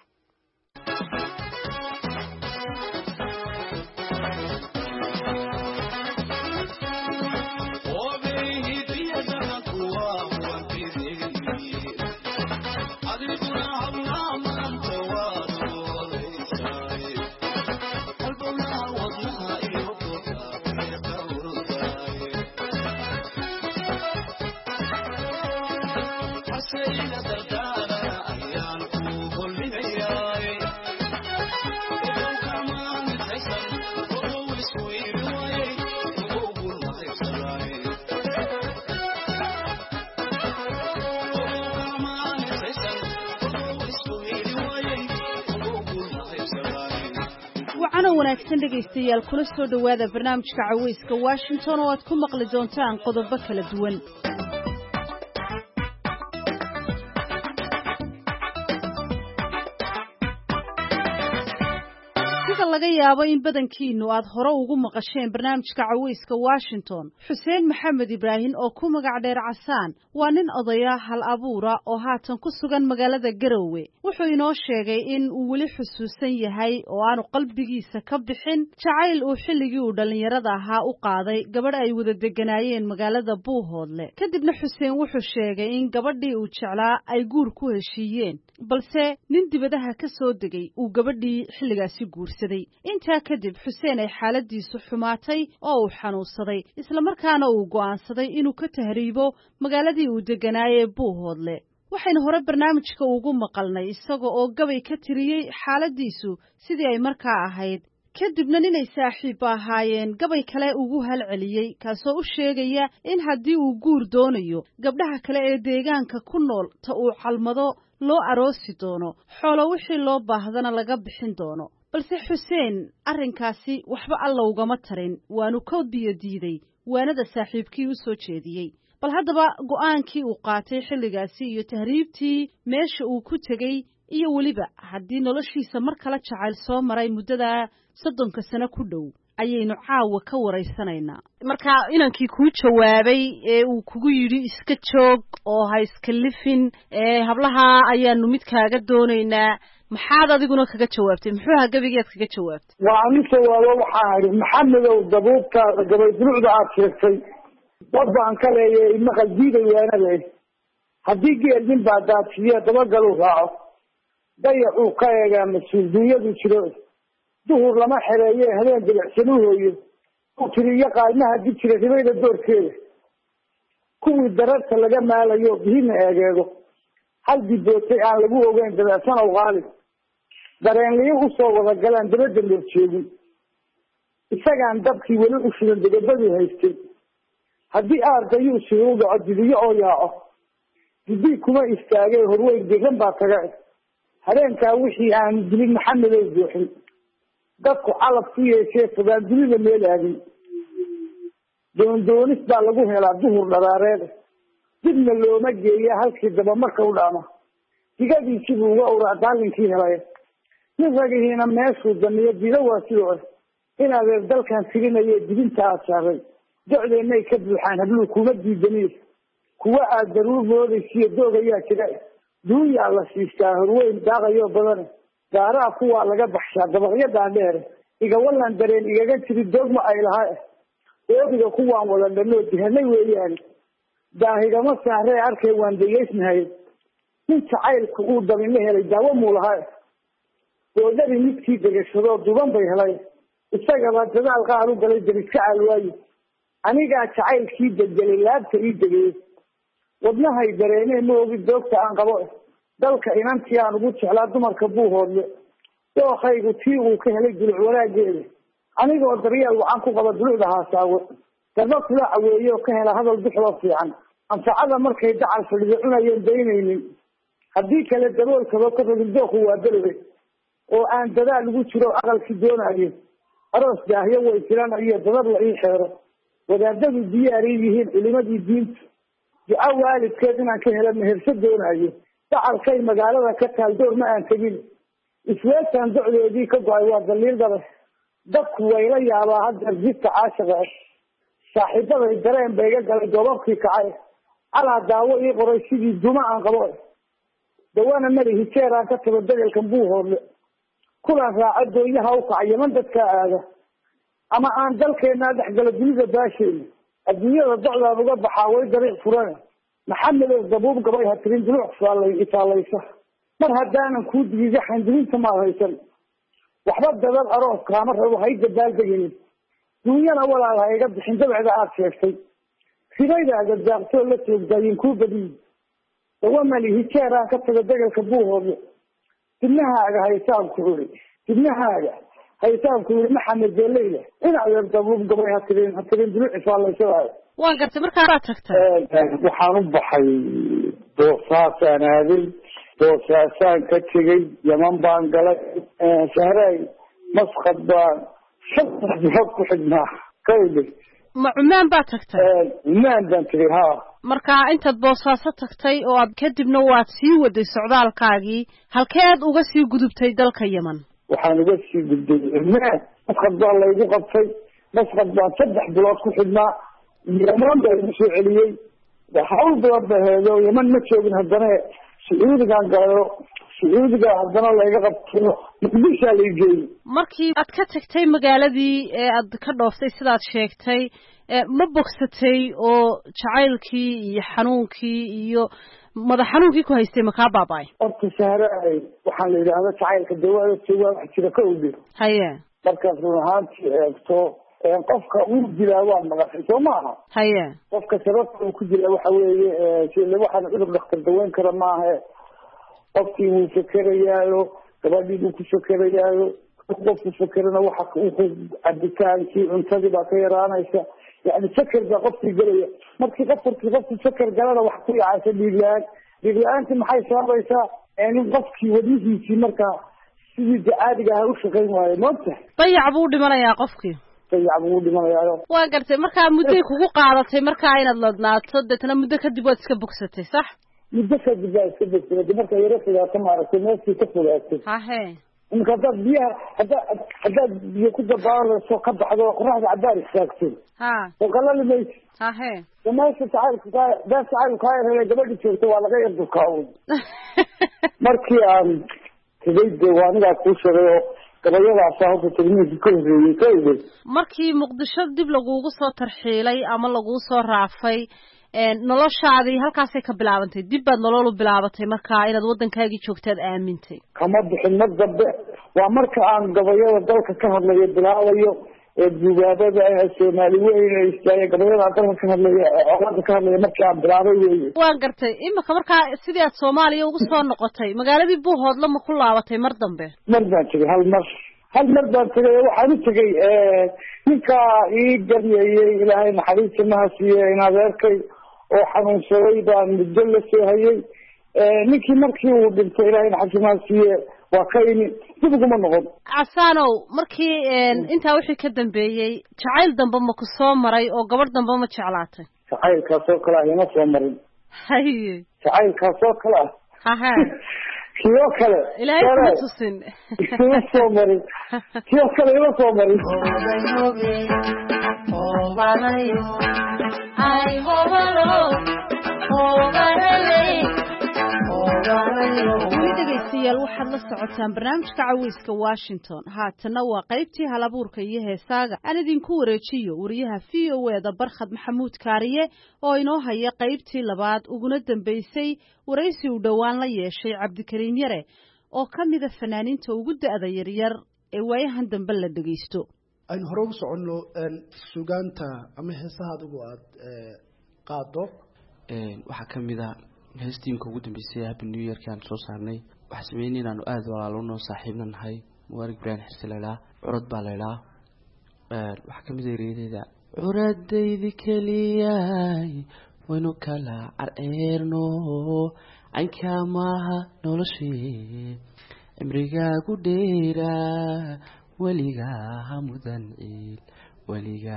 wanaagsan dhegaystayaal kula soo dhowaada barnaamijka cawayska Washington oo aad ku maqli doontaan qodobo kala duwan laga yaabo in badankiinu aad hore ugu maqasheen barnaamijka cawayska Washington Xuseen Maxamed Ibrahim oo ku magac dheer Casaan waa nin odaya hal abuura oo haatan ku sugan magaalada Garowe wuxuu inoo sheegay in uu wali xusuusan yahay oo aanu qalbigiisa ka bixin jacayl uu xilligii uu dhalinyarada ahaa u qaaday gabadh ay wada deganaayeen magaalada Buuhoodle kadibna Xuseen wuxuu sheegay in gabadhii uu jeclaa ay guur ku heshiiyeen balse nin dibadaha ka soo degay uu gabadhii xilligaasi guursaday intaa kadib Xuseen ay xaaladiisu xumaatay oo uu xanuunsaday isla markaana uu go'aansaday inuu ka tahriibo magaaladii uu deganaayay Buuhoodle waxayna hore barnaamijka ugu maqalnay isaga oo gabay ka tiriyay xaaladiisu sidii ay markaa ahayd kadibna ninay saaxiib ahaayeen gabay kale ugu halceliyay kaasoo u sheegaya in haddii uu guur doonayo gabdhaha kale ee deegaanka ku nool ta uu calmado loo aroosi doono xoolo wixii loo baahdana laga bixin doono balse Xuseen arrinkaasi waxba alla ugama tarin waanu ka biyo diiday waanada saaxiibkii u soo jeediyay bal haddaba go'aankii uu qaatay xilligaasi iyo tahriibtii meesha uu ku tegey iyo weliba haddii noloshiisa mar kale jacayl soo maray muddada 30 sano ku dhow ayaynu caawa ka waraysanaynaa marka inankii kuu jawaabay ee uu kugu yidhi iska joog oo ha iska lifin hablaha ayaanu mid kaaga doonaynaa maxaad adiguna kaga jawaabtay muxuu ahaa gabigeed kaga jawaabtay waa aniga jawaabo waxaa idhi maxamedow dabuubtaada gabay dunucda aad sheegtay dad baan ka leeyahay maqal diiday waanade haddii geel nin baa daadsiiya dabagaluu raaco dayaxuu ka eegaa mas-uul dunyadu jiro duhur lama xereeye habeen bilicsanuu hooyo u tiriyo qaalmaha dib jira ribayda doorkeeda kuwii dararta laga maalayo bihina eegeego hal dibootay aan lagu ogeyn dabeecsan ow qaalib dareenliyo usoo wada galaan dabadda loo jeegin isagaan dabkii weli u shidan degabadii haystay haddii aardayuu sii u dhaco didiyo oo yaaco didii kuma istaagee horweyn degan baa taga habeenkaa wixii aan dilin maxamed oo buuxin dadku calab ku yeeshee fogaan dunida meel aadin doondoonis baa lagu helaa duhur dharaareed dibna looma geeya halkii daba marka u dhaama digadiisibuu uga uraa daalinkii helay nin ragihiina meeshuu damiyo dido waa sidoo in adeer dalkan tirinaye dibinta aad saaray docdeennay ka buuxaan habluu kuma diidaniyo kuwa aad daruur moodaysiyo doog ayaa jira duunyaa la siistaa horweyn daaqayoo badane gaaraa kuwaa laga baxshaa dabaqyadaa dheere igawallan dareen igaga jiri doogma ay lahaa oodiga kuwaan wada dhanoo dihanay weeyaani daahigama saaree arkay waan dayeysnahay nin jacaylka uu dabinla helay daawo muu lahaa doodadii midkii degashadoo duban bay helay isagaba dadaal qaar u galay dariska caalwaaye anigaa jacaylkii dedelay laabta ii degeyey wadnahay dareenee ma ogi doogta aan qabo dalka inantii aan ugu jeclaa dumarka buu hoodle dookaygu tii uu ka helay duluc wanaageeda anigoo daryeel wacan ku qaba dulucda haasaawe darba kula caweeye oo ka hela hadal duxoo fiican anfacada markay dacal fadhido cunayeen daynaynin haddii kale daboolkaba ka rogin dooku waa belwe oo aan dadaal ugu jiro aqalkii doonayo aroos daahyo way filanayo dadab la ii xeero wadaadadu diyaaray yihiin culimadii diinta duco waalidkeed inaan ka hela meherso doonayo dacalkay magaalada ka taal door ma aan tegin isweesaan docdeedii ka go-ay waa daliil dabe dadku wayla yaabaa haddeer jidka caashiqa saaxiibaday dareen ba iga galay doobabkii kacay calaa daawo ii qoray sidii duma aan qabo dawana mari hijeeraan ka tago degelkan buu hoodle kulan raaco dooyaha u kaca yaman dadkaa aada ama aan dalkeenaa dhexgalo dunida baasheena adduunyada docdaan uga baxaa way dariic furane maxamedow dabuub gabay ha tirin duluc ifaalaysa mar haddaanan kuu digigaxan dilinta maad haysan waxba dadad aroos kaama rabo hayda baaldeginin duunyana walaal ha iga bixin dabcda aad sheegtay ribaydaada daaqtoo la joogdaayin kuu badiyi dawamali hijeeraan ka tago degelka buu hoodle dibnahaaga haysaanku uri dibnahaaga haysaanku uri maxamed beeleyla in adeer dabuub gabay ha tirin duluc ifaalaysa waan gartay markaa tagtay waxaan u baxay boosaasaan aaday boosaasaan ka tegay yaman baan galay sahraay masqad baan 3 bilood ku xidhnaa kayde ma cumaan baa tagtay cumaan baan tegay ha markaa intaad boosaaso tagtay oo aad kadibna waad sii waday socdaalkaagii halkeed uga sii gudubtay dalka yaman waxaan uga sii gudbay cumaan masqad baa laygu qabtay masqad baan 3 bilood ku xidhnaa yaman baa igu soo celiyey hawl badan ba heedo yaman ma joogin haddana sacuudigaan galayo sacuudiga haddana layga qabto muqdishaa lay geeyey markii aad ka tagtay magaaladii ee aad ka dhooftay sidaad sheegtay ma bogsatay oo jacaylkii iyo xanuunkii iyo madax xanuunkii ku haystay makaa baaba'ay horta sahraay waxaan la yidhaahda jacaylka dawaada joogaa wax jira ka oge haye markaad run ahaantii eegto qofka uu dilaa waa maqashay soo maaha haye qofka sababta uu ku dilaa waxa weeye waxaan cudur dhakhtar daweyn kara maaha qofkii wuu fakerayaayo gabadhii buu ku fakerayaayo qofku fakerana waxa cabitaankii cuntadii baa ka yaraanaysa yani faker baa qofkii gelaya markii qofku faker galana wax ku yacaysa dhiig la-aantii maxay sababaysaa in qofkii wadnihiisii markaa sidii caadiga aha u shaqayn waayo moogtahay dayac buu dhimanayaa qofkii waa gartay markaa mudday kugu qaadatay markaa inaad ladnaato deetna muddo kadib waad iska bogsatay sax muddo kadib waa iska bogsatay markaa yaro fogaato maaragtay meeshii ka fogaatay hahe imika haddaad biyaha haddaad biyo ku dabaalayso ka baxdo qoraxda cabaar istaagto oo qalali maysi hahe meesha jacaylku kaa yarhele gabadhi joogto waa laga yar dukaawo markii aan tegay de waa anigaa kuu sheegay oo gabayadaasa horta tagniinka ka horreeyey ka ide markii muqdisho dib lagugu soo tarxiilay ama laguu soo raafay noloshaadii halkaasay ka bilaabantay dib baad nolol u bilaabatay markaa inaad waddankaagii joogtaad aamintay kama bixin mar dambe waa marka aan gabayada dalka ka hadlayo bilaabayo duubaabada soomaali weyn istaaye gabayada dalka ka hadlaya colaada ka hadlaya markii aan bilaabay weeye waan gartay imika markaa sidii aad soomaaliya ugu soo noqotay magaaladii buuhoodla ma ku laabatay mar dambe mar baan tegay hal mar baan tegay waxaan u tegay ninkaa ii garyayey ilaahay naxariista maha siiye in adeerkay oo xanuunsaday baan muddo la soo hayay ninkii markii uu dhintay ilaahay xakimaan siiye waa ka yimi dib uguma noqon. casaanow markii intaa wixii ka dambeeyey jacayl dambe ma ku soo maray oo gabadh dambe ma jeclaatay? jacaylkaasoo kale ah ima soo marin. haye jacaylkaasoo kale ah haha kiyoo kale ilaahay kuma tusin ima soo marin kiyoo kale ima soo marin. weli dhegaystayaal waxaad la socotaan barnaamijka caweyska Washington. haatana waa qaybtii halabuurka iyo heesaaga aan idinku wareejiyo wariyaha VOA-da Barkhad Maxamuud Kaariye oo inoo haya qaybtii labaad uguna dambeysay waraysi uu dhowaan la yeeshay Cabdikariin Yare oo ka mid ah fanaaniinta ugu da'da yaryar ee waayahan dambe la dhageysto. aynu hore ugu soconno suugaanta ama heesaha adigu aad qaado. waxaa ka mid ah heestiinka ugu dambeysay Happy New Year kan soo saarnay waxa sameeyay inaanu aad walaalno saaxiibna nahay Mubarak Ibrahim Xirsilala curad baa leeyahay waxa ka mid ah reedeeda curadaydi kaliyay waynu kala careerno ankamaha noloshii imrigaagu dheera waliga mudan ciil waliga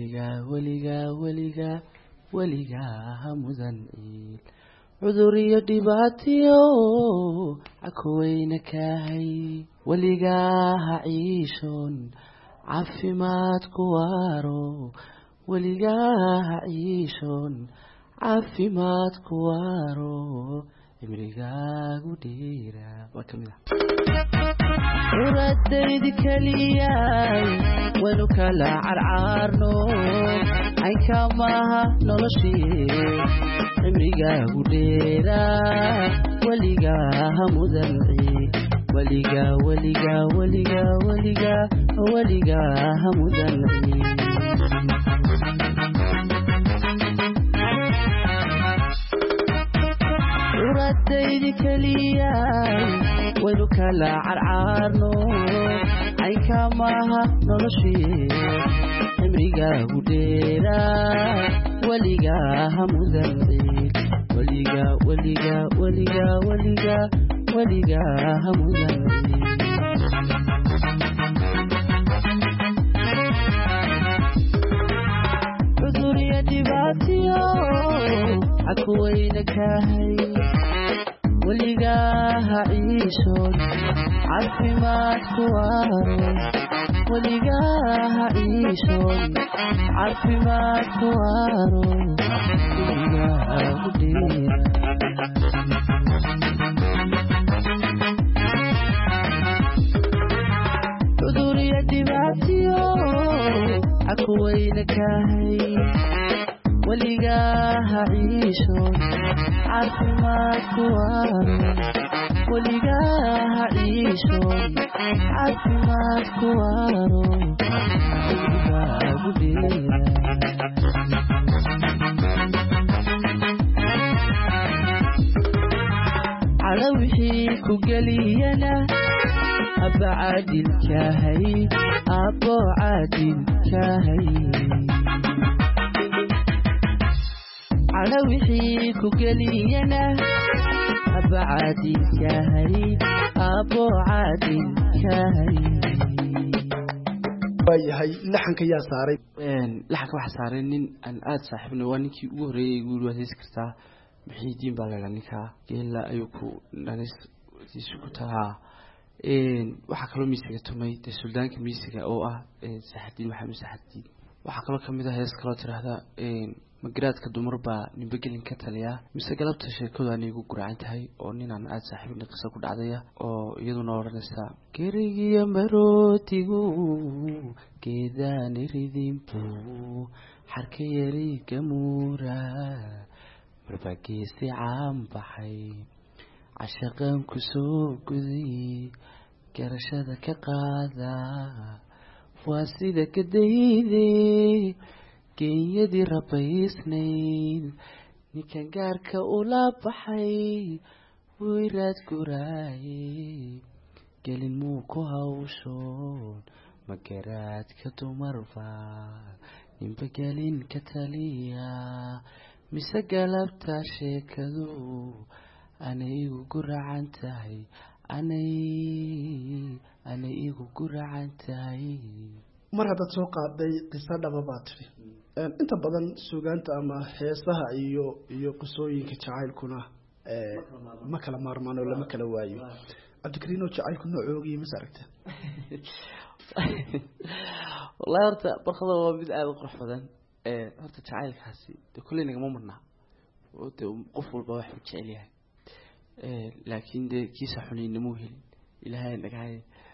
mudan ciil cuduriyo dhibaatiyo akooyna kahay waligaa ciishon caafimaad ku waaro waligaa ciishon caafimaad ku waaro imrigaagu dheera waa kamid curadaydi kaliyay waynu kala carcaarno ankamaha noloshii imrigaagu dheera waligaa mudan ciil waligaa mudan ciil curadaydi kaliyay waynu kala carcaarno ankamaha noloshii imrigaagu dheera waligaa mudan ciil waligaa mudan ciil cuduriyo dhibaatiyo akuwayna kahay waligaa ciishon caafimaad ku waaro waligaa ciishon caafimaad ku waaro waligaa dheera cuduriyo dhibaatiyo akuwayna kahay waligaa ciishon caafimaad ku waaro waligaa ciishon caafimaad ku waaro waligaa dheera cala wixii ku geliyana abba caadilkahay abbo caadilkahay cala wixii ku geliyana abba caadilkahay abbo caadilkahay waayahay laxanka yaa saaray laxanka waxa saaray nin aan aad saaxiibna waa ninkii ugu horeeyay igu wadeys kartaa Muxiidiin baa la ninka geela ayuu ku dhanis isku tahaa waxa kale miisiga tumay suldaanka miisiga oo ah Saxadiin Maxamed Saxadiin waxa kale kamid ah hees kale tiraahda magaraadka dumar baa nimbagelin ka taliya mise galabta sheekadu aan igu guraan tahay oo ninaan aad saaxiibna qiso ku dhacdaya oo iyaduna oranaysa gerigiyo marootigu geedaan ridimbu xarka yari gamuura marbageesi caan baxay cashaqan ku soo guday garashada ka qaada waa sida ka dayde geeyadii rabaysnayd ninkan gaarka ula baxay wiraad guraaye gelin muu ku hawshoon magaraadka dumarba ninba gelin ka taliya mise galabta sheekadu anay igu guracan tahay anay igu guracan tahay. mar haddaad soo qaaday qiso dhaba baa tiri inta badan suugaanta ama heesaha iyo qisooyinka jacaylkuna ma kala maarmaan oo lama kala waayo. cabdikariin oo jacaylku noocoogiyi mas aragteen? wallahi horta barkada waa mid aada u qurux badan. horta jacaylkaasi dee kulley nagama marnaa oo dee qof walba wax u jecel yahay, laakiin dee kiisa xuni inamuu helin ilaahay nagahay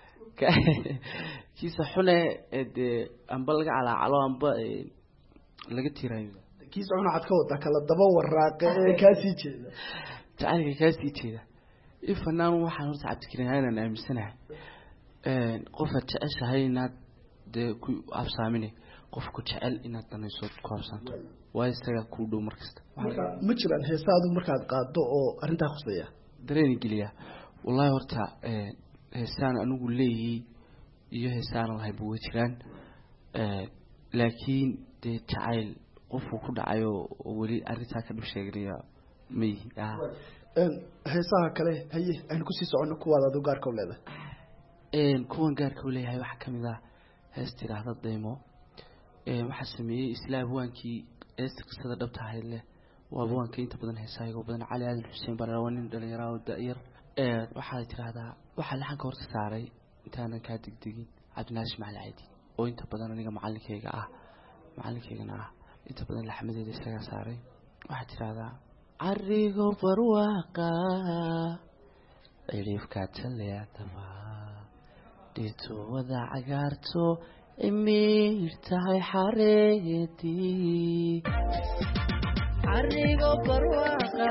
kiisa xune dee amba laga calaacalo amba laga tiiraayo. kiisa xune waxaad ka wadaa kala daba waraaqe ee kaasii jeeda jacaylka kaasii jeeda. ifanaan waxaan horta cabdikariin aanan aaminsanahay qofaad jeceshahay inaad dee ku absaamine qofku jecel inaad danayso ku absaanto waa isaga kuu dhow markasta. ma jiraan heesa adigu markaad qaado oo arrintaa khuseeya dareen geliya? wallahi horta heesaan anigu leeyahay iyo heesaan lahayn buu jiraan, laakiin dee jacayl qofku ku dhacayo oo weli arrintaa ka dhib sheeganaya may heesaha kale haye aynu kusii socono kuwaad adigu gaarka u leedahay. kuwan gaarka u leeyahay waxaa kamid ah hees tiraahda daymo. waxaa sameeyey isla abwaankii heesta qisada dhabta ahayd leh waa abwaanka inta badan heesaha iga badan cali aadan xuseen baa waa nin dhalinyaro oo da-yar. waxaa tiraahdaa waxaa laxanka horta saaray intaanan kaa degdegin cabdinaasir macali caadi oo inta badan aniga macalinkaygana ah inta badan laxmadeeda isagaa saaray. waxaa tiraahdaa carigo barwaaqa cirifka taleecdaba dhirtu wada cagaarto imir tahay xareedii. carigo barwaaqa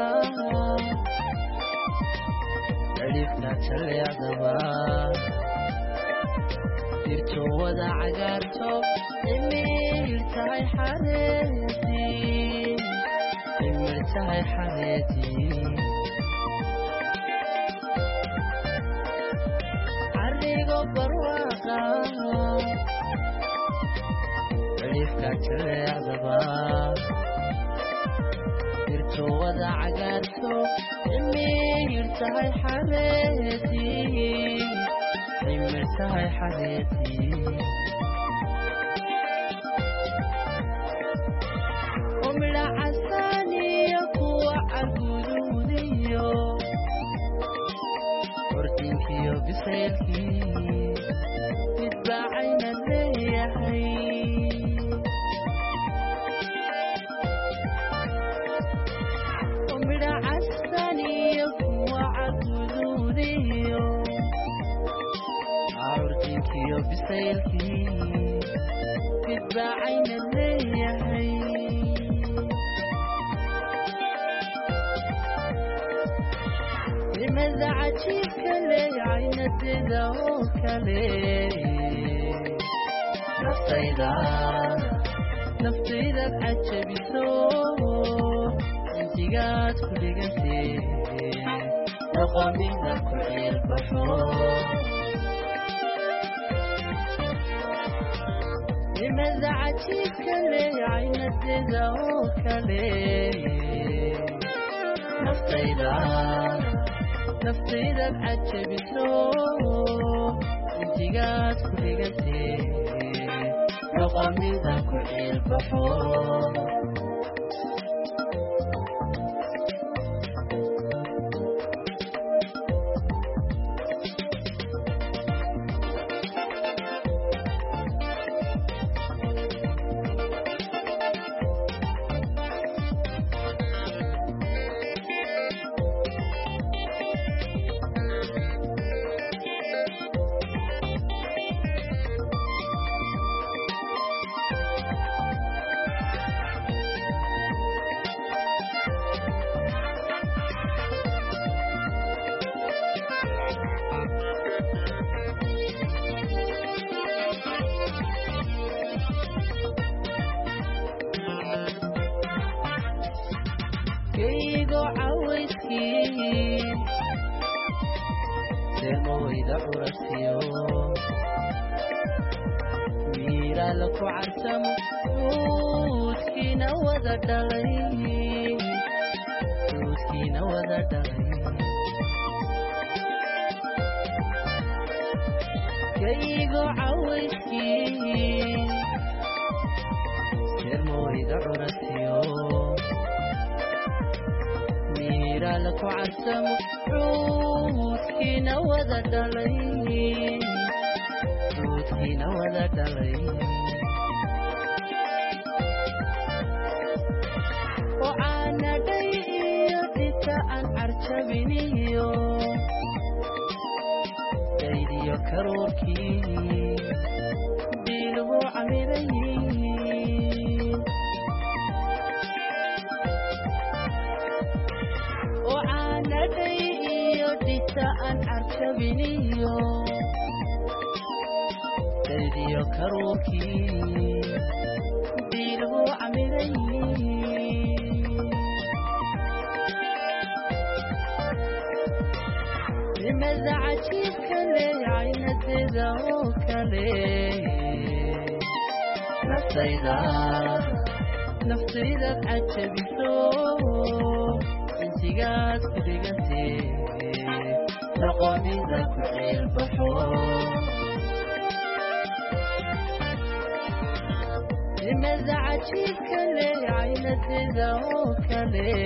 cirifka taleecdaba dhirtu wada cagaarto imir tahay xareedii imir tahay xareedii. carigo barwaaqa cirifka taleecdaba dhirtu wada cagaarto imir tahay xareedii imir tahay xareedii. umidha casaaniyo kuwa caguduudiyo ordinkiyo bisaylkii midbaacayna leeyahay. umidha casaaniyo kuwa caguduudiyo ordinkiyo bisaylkii midbaacayna leeyahay. لماذا عجيب كلي عينة ذاو كلي نفطيدا عجبي سو انتقاد كل قنتي رقمي ذا كل البحور. لماذا عجيب كلي عينة ذاو كلي نفطيدا عجبي سو انتقاد كل قنتي رقمي ذا كل البحور. كيغو عويسكي سيرمو إذا عرسيو ميرا لكو عرسم ووسكينا وذا دالي ووسكينا وذا دالي. kaygo cawayskii sirmoyda curatiyo miiraala ku carsamo cuudkiina wada dhalay وعانadhay iyo dhita aan carjabiniyo daydiyo karoorkii diilgu camiray وعانadhay iyo dhita aan carjabiniyo daydiyo karoorkii diilgu camiray لماذا عجيبك لي عينة ذاك لي نفسيدا عجبي سوء انتي قاس بريقتي رقمي ذاك البحور لماذا عجيبك لي عينة ذاك لي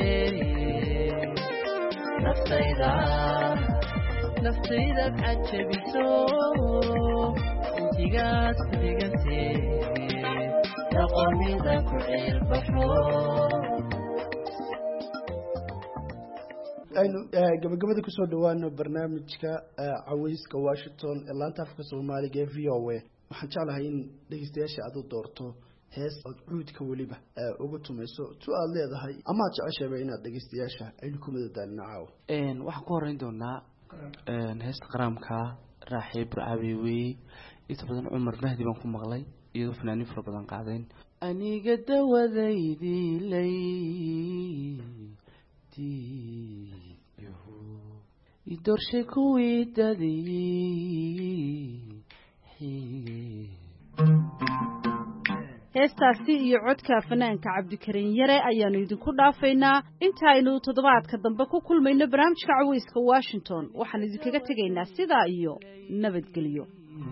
نفسيدا عجبي سوء انتي قاس بريقتي رقمي ذاك البحور aynu gabagabada kusoo dhawaano barnaamijka cawayska Washington ee laanta afka Soomaaliga ee VOA waxaan jeclahay in dhageystayaasha aad u doorto hees oo cuudka waliba ugu tumayso tu aad leedahay ama aad jeceshahay inaad dhageystayaasha aynu ku madadaalno caaw waxaan ku horeyn doonaa heesta qaramka raaxay burcabeey inta badan Umar Mahdi baan ku maqlay iyadoo fanaaniin fara badan qaadeen aniga dawadeydii lay idorshe kuwii dadii heestaasi iyo codka fanaanka Cabdikariin Yare ayaanu idinku dhaafaynaa intaaynu toddobaadka dambe ku kulmayno barnaamijka cawayska Washington waxaan idinkaga tegaynaa sidaa iyo nabadgelyo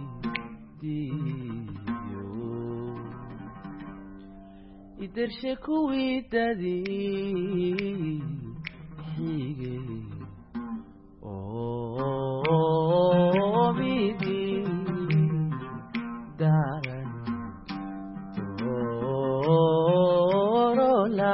idorshe kuwii dadii oh baby darling Dorola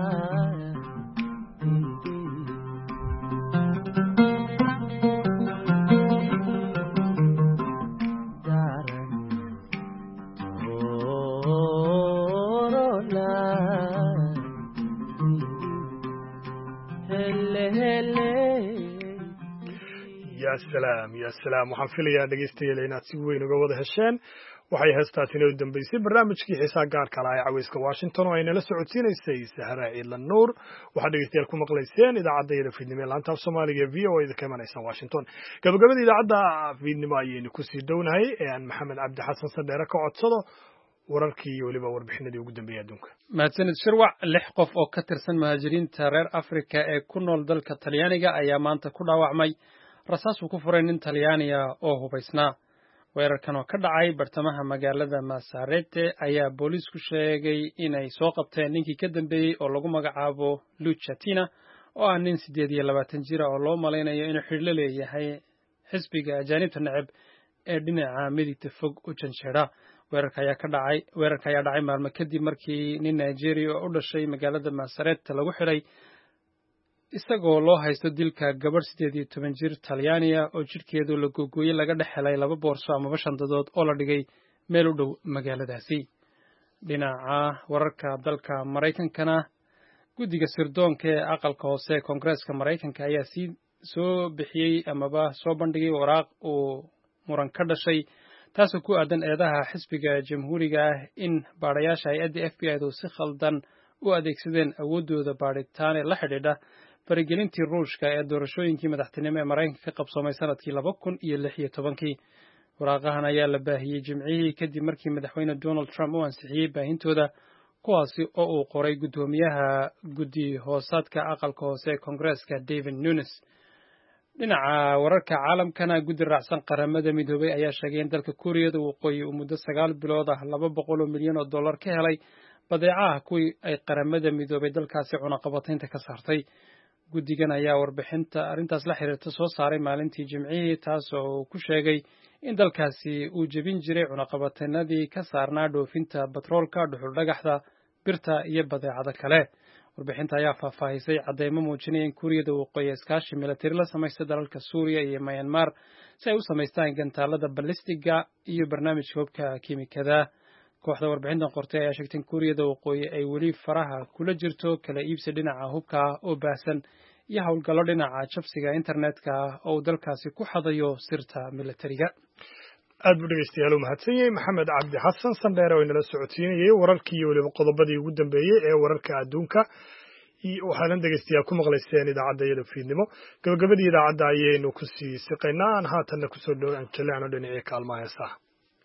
يا سلام waxaan filayaa dhageystayaal inaad si weyn uga wada hesheen waxay heestaasi inoo dambeysay barnaamijkii xiisaa gaarka ah ee cawayska Washington oo ay nala socodsiinaysay Sahra Ciidlan Nuur waxaad dhageystayaal ku maqlayseen idaacadda fiidnimo laanta af Soomaaliga VOA ee ka imanaysa Washington gabagabada idaacadda fiidnimo ayaynu ku sii dhownahay aan Maxamed Cabdi Xasan Sadheere ka codsado wararkii iyo waliba warbixinadii ugu dambeeyay adduunka mahadsanid shirwac 6 qof oo ka tirsan muhaajiriinta reer Afrika ee ku nool dalka Talyaaniga ayaa maanta ku dhaawacmay rasaas uu ku furay nin Talyaaniga oo hubaysnaa weerarkan oo ka dhacay bartamaha magaalada Masarete ayaa booliisku sheegay inay soo qabteen ninkii ka dambeeyay oo lagu magacaabo Lucia Tina oo ah nin 28 jir oo loo maleynayo inuu xiriir la leeyahay xisbiga ajaanibta nacab ee dhinaca midigta fog u janjeera weerarka ayaa dhacay maalmo kadib markii nin Nigeria oo u dhashay magaalada Masarete lagu xiray isagoo loo haysto dilka gabadh 18 jir Talyaaniga oo jirkeedu la googooyay laga dhaxelay 2 boorso ama bashandadood oo la dhigay meel u dhow magaaladaasi dhinaca wararka dalka Mareykankana guddiga sirdoonka ee aqalka hoose Koongareeska Mareykanka ayaa soo bixiyay amaba soo bandhigay waraaq uu muran ka dhashay taasoo ku aadan eedaha xisbiga jamhuuriga ah in baadhayaasha hay'adda FBI-du si khaldan u adeegsadeen awoodooda baadhitaan ee la xidhiidha faragelintii Ruushka ee doorashooyinkii madaxtinimo ee Mareykanka ka qabsoomay sanadkii 2016 waraaqahan ayaa la baahiyay Jimcihii kadib markii madaxweyne Donald Trump uu ansixiyay baahintooda kuwaasi oo uu qoray gudoomiyaha guddi hoosaadka aqalka hoose ee Koongareeska David Nunes dhinaca wararka caalamkana guddi raacsan qaramada midoobay ayaa sheegay in dalka kuuriyada waqooyi uu muddo 9 bilood ah $200 milyan ka helay badeecaha kuwii ay qaramada midoobay dalkaasi cunaqabataynta ka saartay. guddigan ayaa warbixinta arrintaas la xiriirta soo saaray maalintii Jimcihii taas oo ku sheegay in dalkaasi uu jebin jiray cunaqabataynadii ka saarnaa dhoofinta batroolka, dhuxul dhagaxda, birta iyo badeecado kale. warbixinta ayaa faahfaahisay cadeymo muujinaya in kuuriyada waqooyi iskaashi militari la samaystay dalalka Suuriya iyo Myanmar si ay u samaystaan gantaalada ballistiga iyo barnaamijka hubka kiimikada. kooxda warbixintan qortay ayaa sheegtay in kuuriyada waqooyi ay weli faraha kula jirto kala iibsi dhinaca hubka oo baahsan iyo howlgallo dhinaca jabsiga internetka oo dalkaasi ku xadayo sirta militariga. aad buu dhegeystayaal u mahadsan yahay maxamed cabdi xasan sandheere oo inala socodsiinayay wararkii iyo weliba qodobadii ugu dambeeyey ee wararka adduunka waxaanan dhegeystayaal ku maqlayseen idaacadda iyada fiidnimo gabagabadii idaacadda ayaynu ku sii siqaynaa aan haatanna kusoo jaleecno dhinacii kaalmaha heesaha.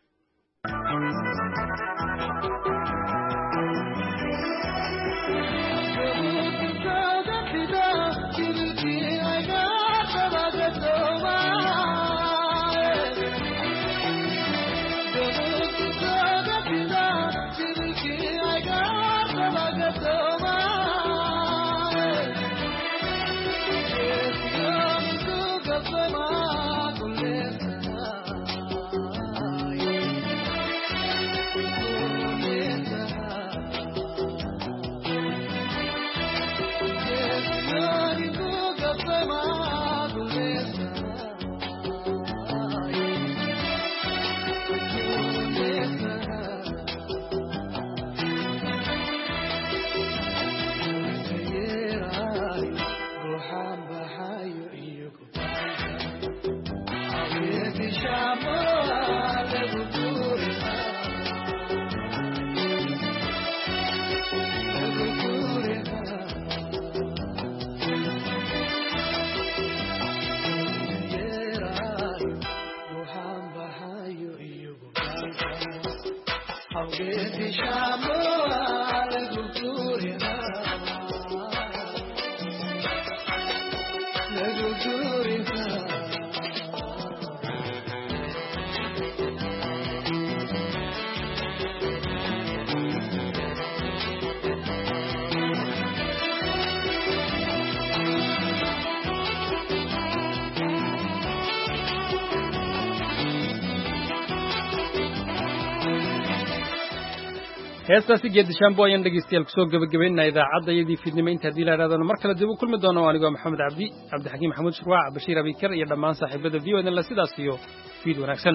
heestaasi geedishaanbo ayaan dhegeystayaal kusoo gabagabaynaa idaacadda iyadii fiidnimo inta haddii la idhahdana mar kale dib u kulmi doono anigoo maxamed cabdixakiim maxamuud shurwaac bashiir abikar iyo dhammaan saaxiibada v o n la sidaas iyo fiid wanaagsan.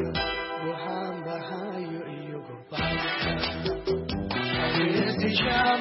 Shall